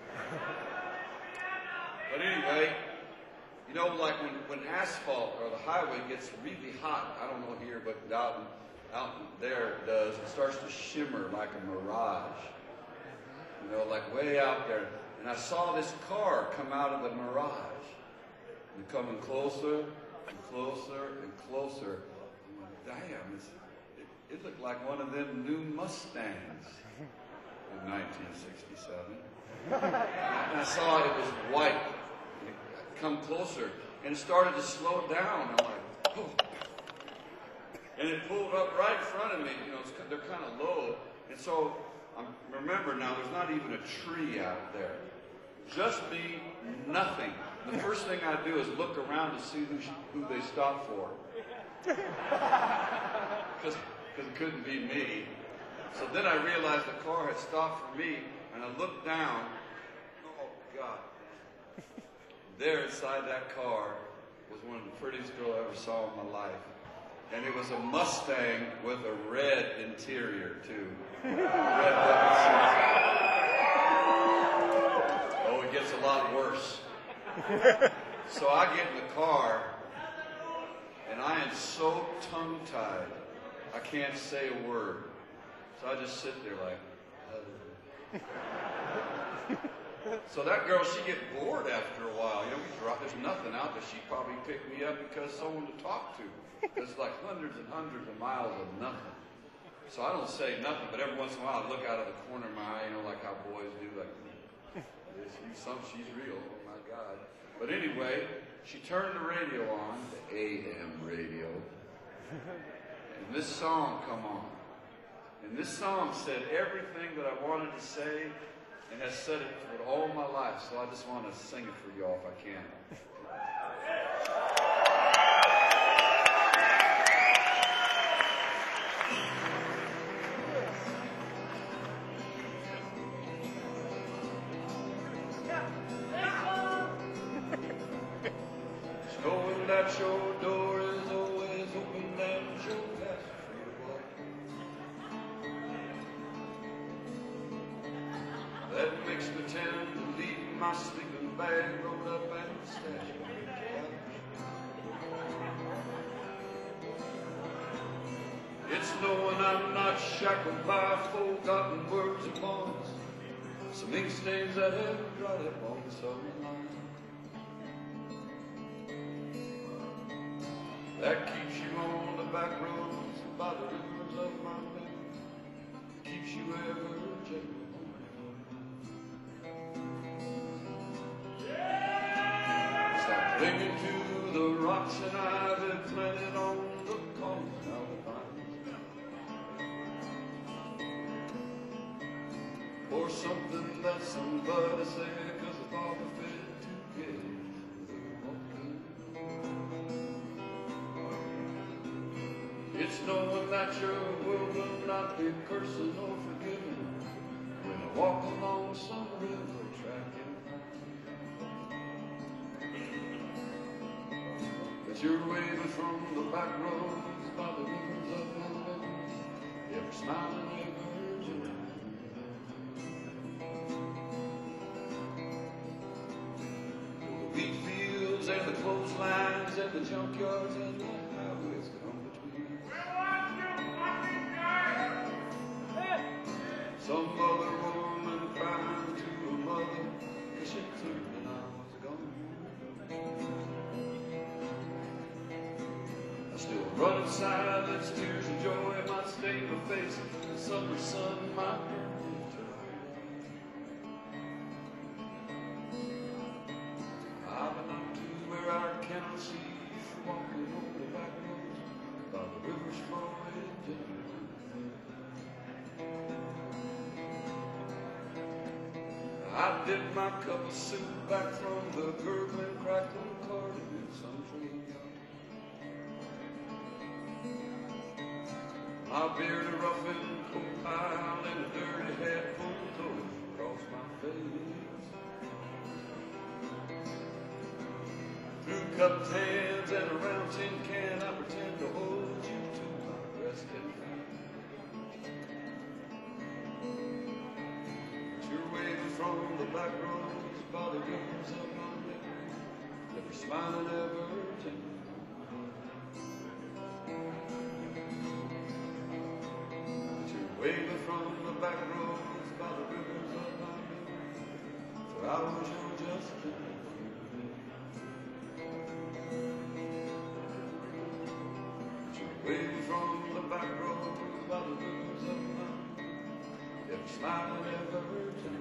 [SPEAKER 1] But anyway, you know, like when asphalt or the highway gets really hot, I don't know here, but out there it does, it starts to shimmer like a mirage. You know, like way out there. And I saw this car come out of the mirage. And coming closer and closer and closer. I'm like, damn, it looked like one of them new Mustangs in 1967. And I saw it was white. And it come closer. And it started to slow down. I'm like, oh. And it pulled up right in front of me. You know, they're kind of low. And so, remember now, there's not even a tree out there. Just me, nothing. The first thing I do is look around to see who they stop for. Because it couldn't be me. So then I realized the car had stopped for me, and I looked down. Oh, God. There inside that car was one of the prettiest girls I ever saw in my life. And it was a Mustang with a red interior, too. Red bucket seats. Oh, it gets a lot worse. So I get in the car, and I am so tongue-tied, I can't say a word. So I just sit there like, So that girl, she get bored after a while. You know, there's nothing out there. She probably picked me up because someone to talk to. There's like hundreds and hundreds of miles of nothing. So I don't say nothing, but every once in a while I look out of the corner of my eye, you know, like how boys do, like, she's real, oh my God. But anyway, she turned the radio on, the AM radio, and this song come on. And this song said everything that I wanted to say, and has said it for all my life, so I just want to sing it for y'all if I can. Knowing that your door is always open and your path free to walk. That makes me tend to leave my sleeping bag rolled up and stashed on the couch. It's knowing I'm not shackled by forgotten words and bonds, some ink stains that have dried up on some line. That keeps you on the back roads by the rivers of my life, keeps you ever gentle. Stop clinging to the rocks and ivy planted on the corners of the vines. Or something that somebody said, 'cause the father fed to get. It's knowing that your world will not be cursing or forgiven when I walk along some river track and that you're waving from the back roads by the rivers of London, ever smiling, ever gentle. The wheat fields and the clotheslines and the junkyards and the highways come between. Some other woman crying to a mother, cause she took when I was gone. I still run inside, that's tears of joy might stain my face, the summer sun might burn me dry. I've been up to where I cannot see, walking over the back roads, by the river's flowing down. I dipped my cup of soup back from the gurgling, crackling carding in some tree yard. My beard a roughened coat pile and a dirty hat pulled over across my face. Through cupped hands and a round tin can, I pretend to hold you to my breast and you're waving from the back roads by the rivers of London, never smiling, ever gentle. You're waving from the back roads by the rivers of London, for I was your just You're waving from the back roads by the rivers of London, ever smiling, ever gentle.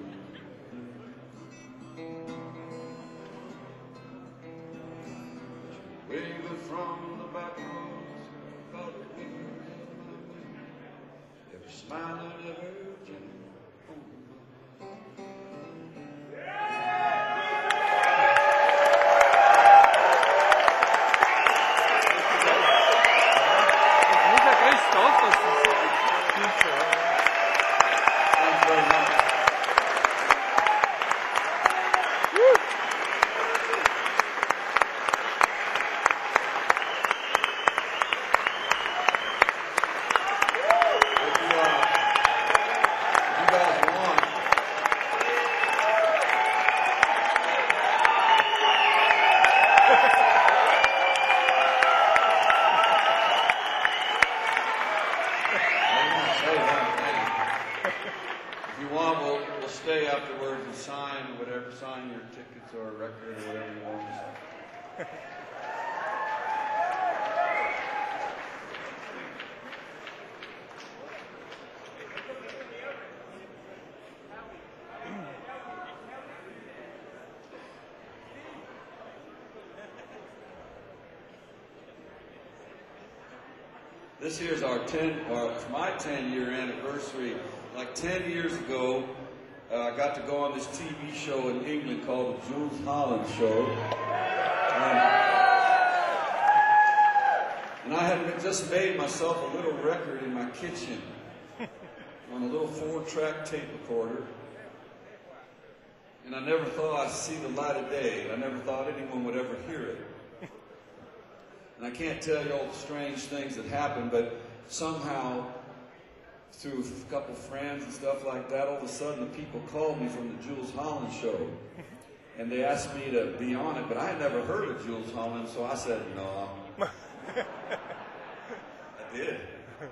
[SPEAKER 1] Waving from the back roads by the rivers of London, ever smiling, ever gentle.
[SPEAKER 2] Micha Christoph, das ist viel
[SPEAKER 1] Thanks very much. If you guys want, if you want, we'll stay afterwards and sign your tickets or a record or whatever you want. This here's my 10-year anniversary. Like 10 years ago, I got to go on this TV show in England called the Jools Holland Show. And I had just made myself a little record in my kitchen on a little 4-track tape recorder. And I never thought I'd see the light of day. I never thought anyone would ever hear it. And I can't tell you all the strange things that happened, but somehow, through a couple friends and stuff like that, all of a sudden the people called me from the Jools Holland Show. And they asked me to be on it, but I had never heard of Jools Holland, so I said, no. I did.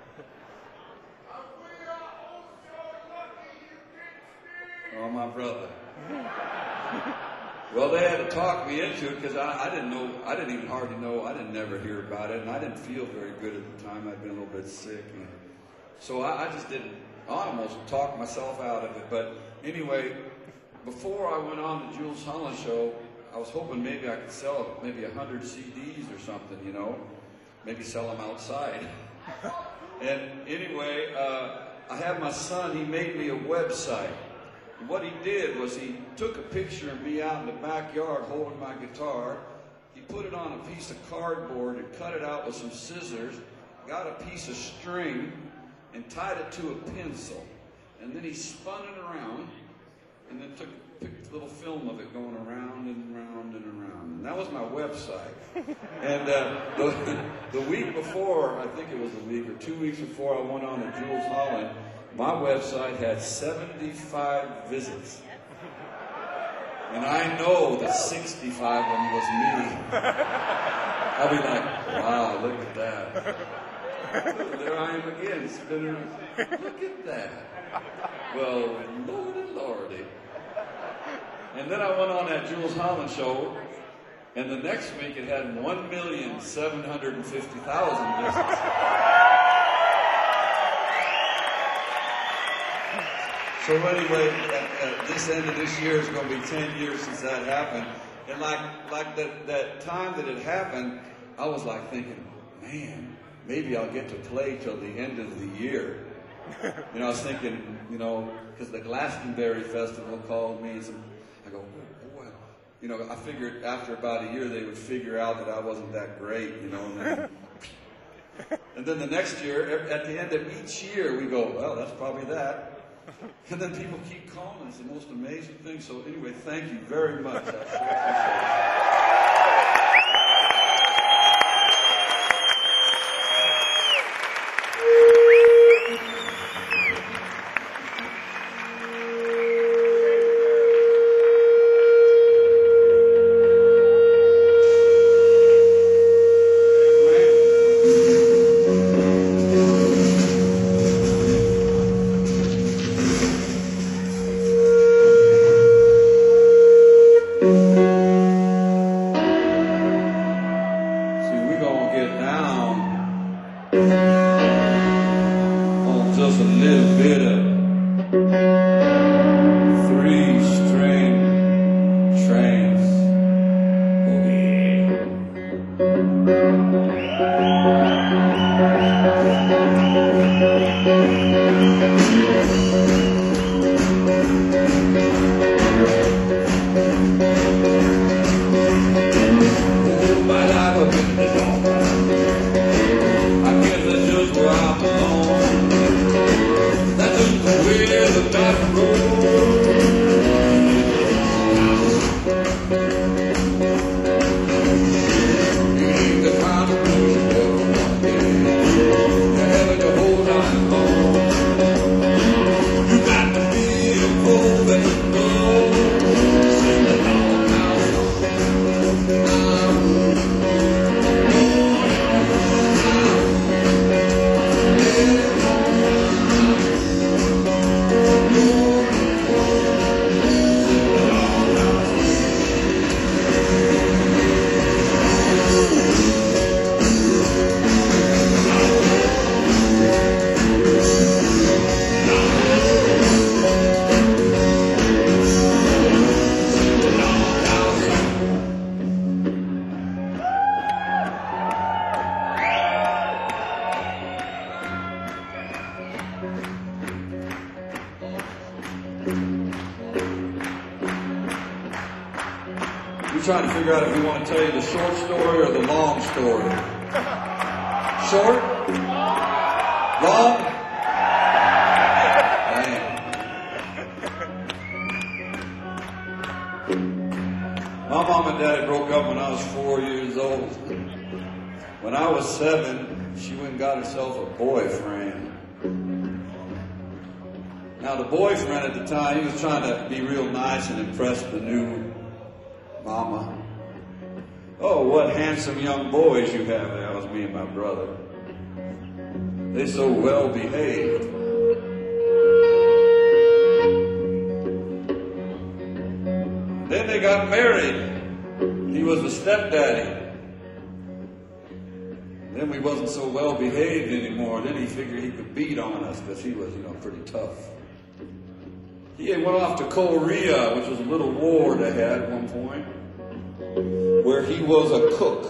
[SPEAKER 1] Oh, my brother. Well, they had to talk me into it because I didn't know, I didn't even hardly know, I didn't never hear about it, and I didn't feel very good at the time. I'd been a little bit sick. And so I just didn't, I almost talked myself out of it. But anyway, before I went on the Jools Holland Show, I was hoping maybe I could sell maybe 100 CDs or something, you know, maybe sell them outside. And anyway, I had my son, he made me a website. And what he did was he took a picture of me out in the backyard holding my guitar. He put it on a piece of cardboard and cut it out with some scissors. got a piece of string and tied it to a pencil. And then he spun it around and then picked a little film of it going around and around and around. And that was my website. And the week before, I think it was a week or 2 weeks before I went on to Jules Holland, my website had 75 visits. And I know that 65 of them was me. I'll be like, wow, look at that. There I am again, spinning around. Look at that. Well, lordy, lordy. And then I went on that Jules Holland show, and the next week it had 1,750,000 visits. So anyway, this end of this year is going to be 10 years since that happened. And like that time that it happened, I was like thinking, man, maybe I'll get to play till the end of the year. You know, I was thinking, you know, because the Glastonbury Festival called me, and I go, oh, well, you know, I figured after about a year they would figure out that I wasn't that great, you know. And then the next year, at the end of each year, we go, well, that's probably that. And then people keep calling. It's the most amazing thing. So anyway, thank you very much. I sure appreciate trying to figure out if we want to tell you the short story or the long story. Short? Long? Damn. My mom and daddy broke up when I was 4 years old. When I was 7, she went and got herself a boyfriend. Now the boyfriend at the time, he was trying to be real nice and impress the new mama. Oh, what handsome young boys you have there. That was me and my brother. They so well behaved. Then they got married. He was the stepdaddy. Then we wasn't so well behaved anymore. Then he figured he could beat on us because he was, pretty tough. He went off to Korea, which was a little war they had at one point, where he was a cook.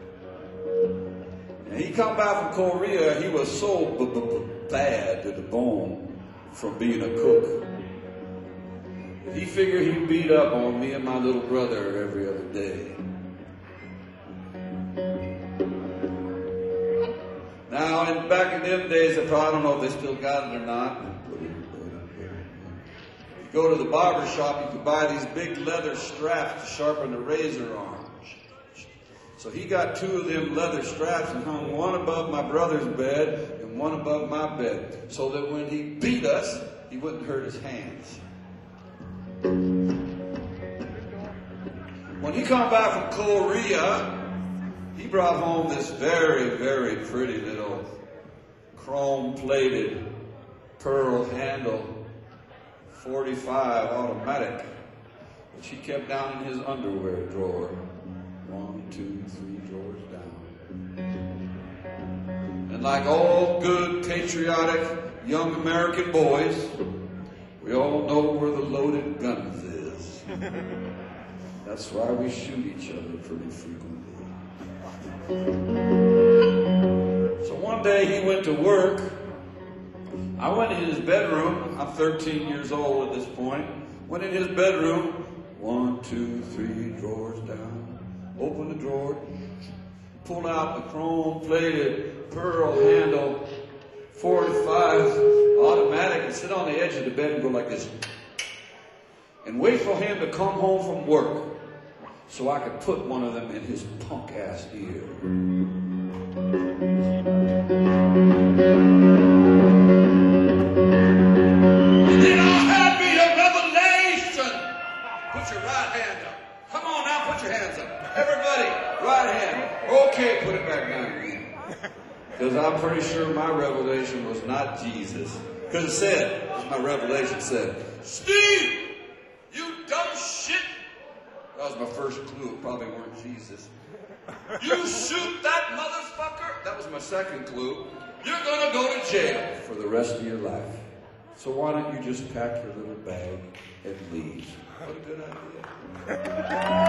[SPEAKER 1] And he come back from Korea, he was so bad to the bone from being a cook. He figured he'd beat up on me and my little brother every other day. Now, Now, back in them days, I don't know if they still got it or not. You go to the barber shop, you could buy these big leather straps to sharpen the razor arm. So he got 2 of them leather straps and hung one above my brother's bed and one above my bed, so that when he beat us, he wouldn't hurt his hands. When he come back from Korea, he brought home this very, very pretty little chrome-plated, pearl-handle 45 automatic, which he kept down in his underwear drawer. 1, 2, 3 drawers down. And like all good, patriotic, young American boys, we all know where the loaded guns is. That's why we shoot each other pretty frequently. So one day he went to work. I went in his bedroom. I'm 13 years old at this point. Went in his bedroom. 1, 2, 3 drawers down. Opened the drawer. Pulled out the chrome-plated, pearl-handle 45 automatic and sit on the edge of the bed and go like this. And wait for him to come home from work so I could put one of them in his punk-ass ear. And then I had me a revelation. Put your right hand up. Come on now, put your hands up. Everybody, right hand. Okay, put it back down again. Because I'm pretty sure my revelation was not Jesus. Because it said, as my revelation said, Steve, you dumb shit. That was my first clue. It probably weren't Jesus. You shoot that motherfucker. That was my second clue. You're going to go to jail for the rest of your life. So why don't you just pack your little bag and leave? What a good idea.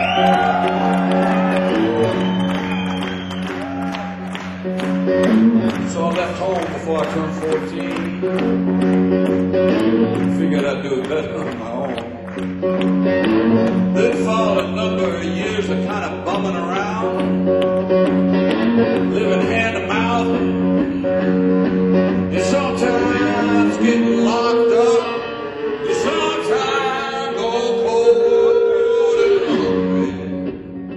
[SPEAKER 1] So I left home before I turned 14. Figured I'd do it better on my own. Then followed a number of years of kind of bumming around, living hand to mouth, and sometimes getting locked up, and sometimes go cold and hungry.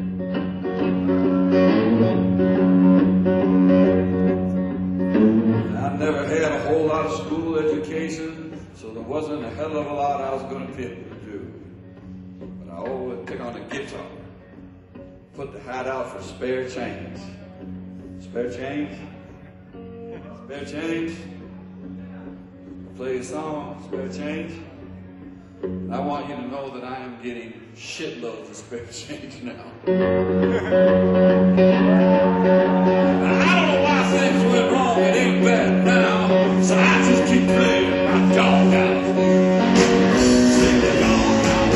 [SPEAKER 1] I never had a whole lot of school education, so there wasn't a hell of a lot I was going to be able to do. But I always pick on the guitar, put the hat out for spare change. Spare change? Spare change? Play a song, spare change? I want you to know that I am getting shitloads of spare change now. I don't know why things went wrong, it ain't bad now, so I just keep playing my doghouse. Sing the doghouse.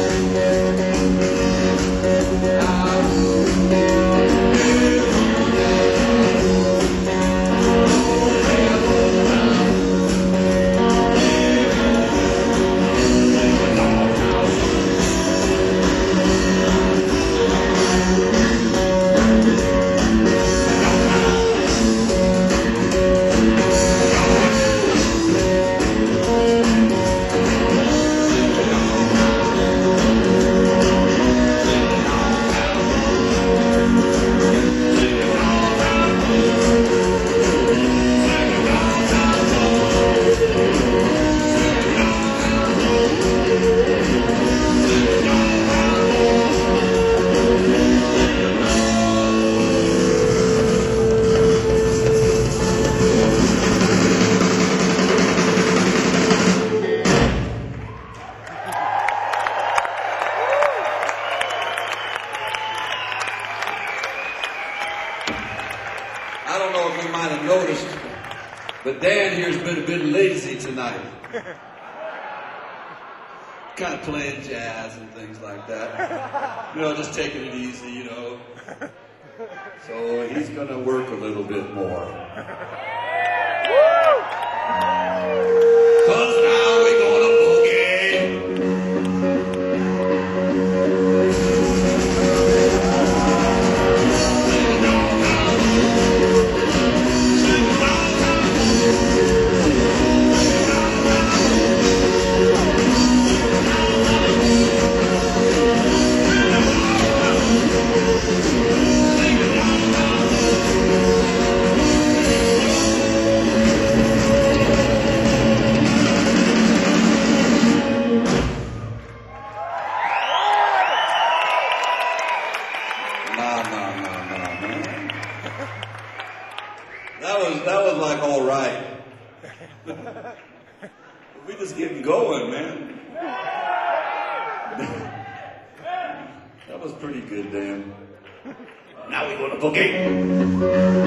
[SPEAKER 1] I don't know if you might have noticed, but Dan here's been a bit lazy tonight. Kind of playing jazz and things like that. You know, just taking it easy, you know. So he's going to work a little bit more. 'Cause now we're going to boogie. Sing man. That was like all right. We just getting going, man. That was pretty good, Dan. Now we go to boogie.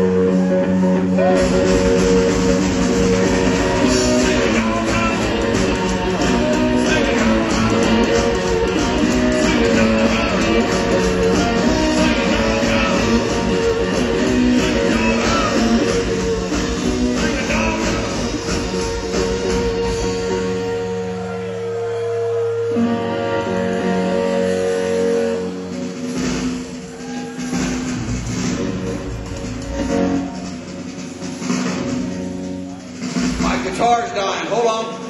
[SPEAKER 1] My guitar's dying. Hold on.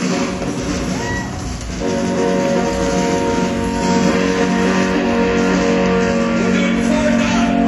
[SPEAKER 1] We'll do it before it dies.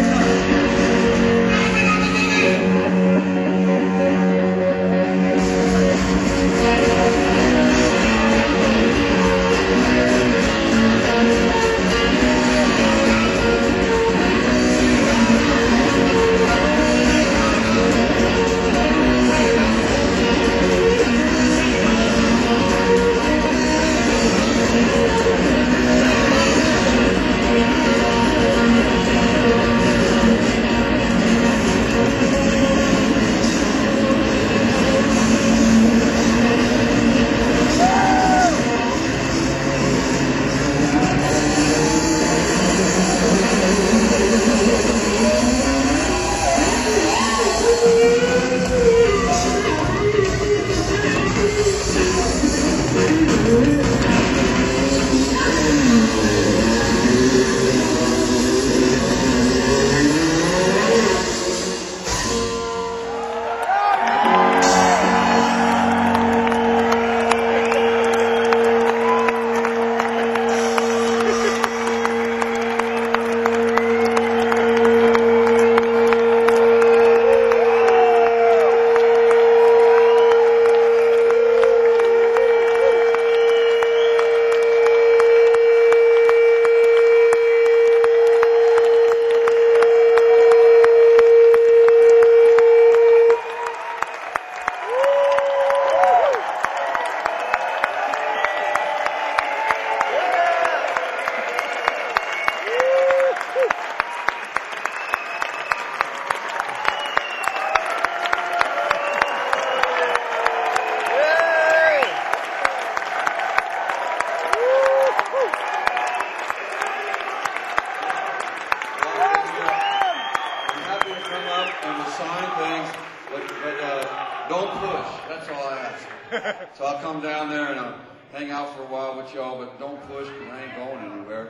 [SPEAKER 1] Don't push. That's all I ask. So I'll come down there and I'll hang out for a while with y'all, but don't push because I ain't going anywhere.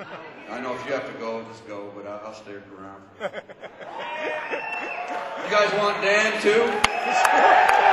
[SPEAKER 1] I know if you have to go, just go, but I'll stay around. You guys want Dan too?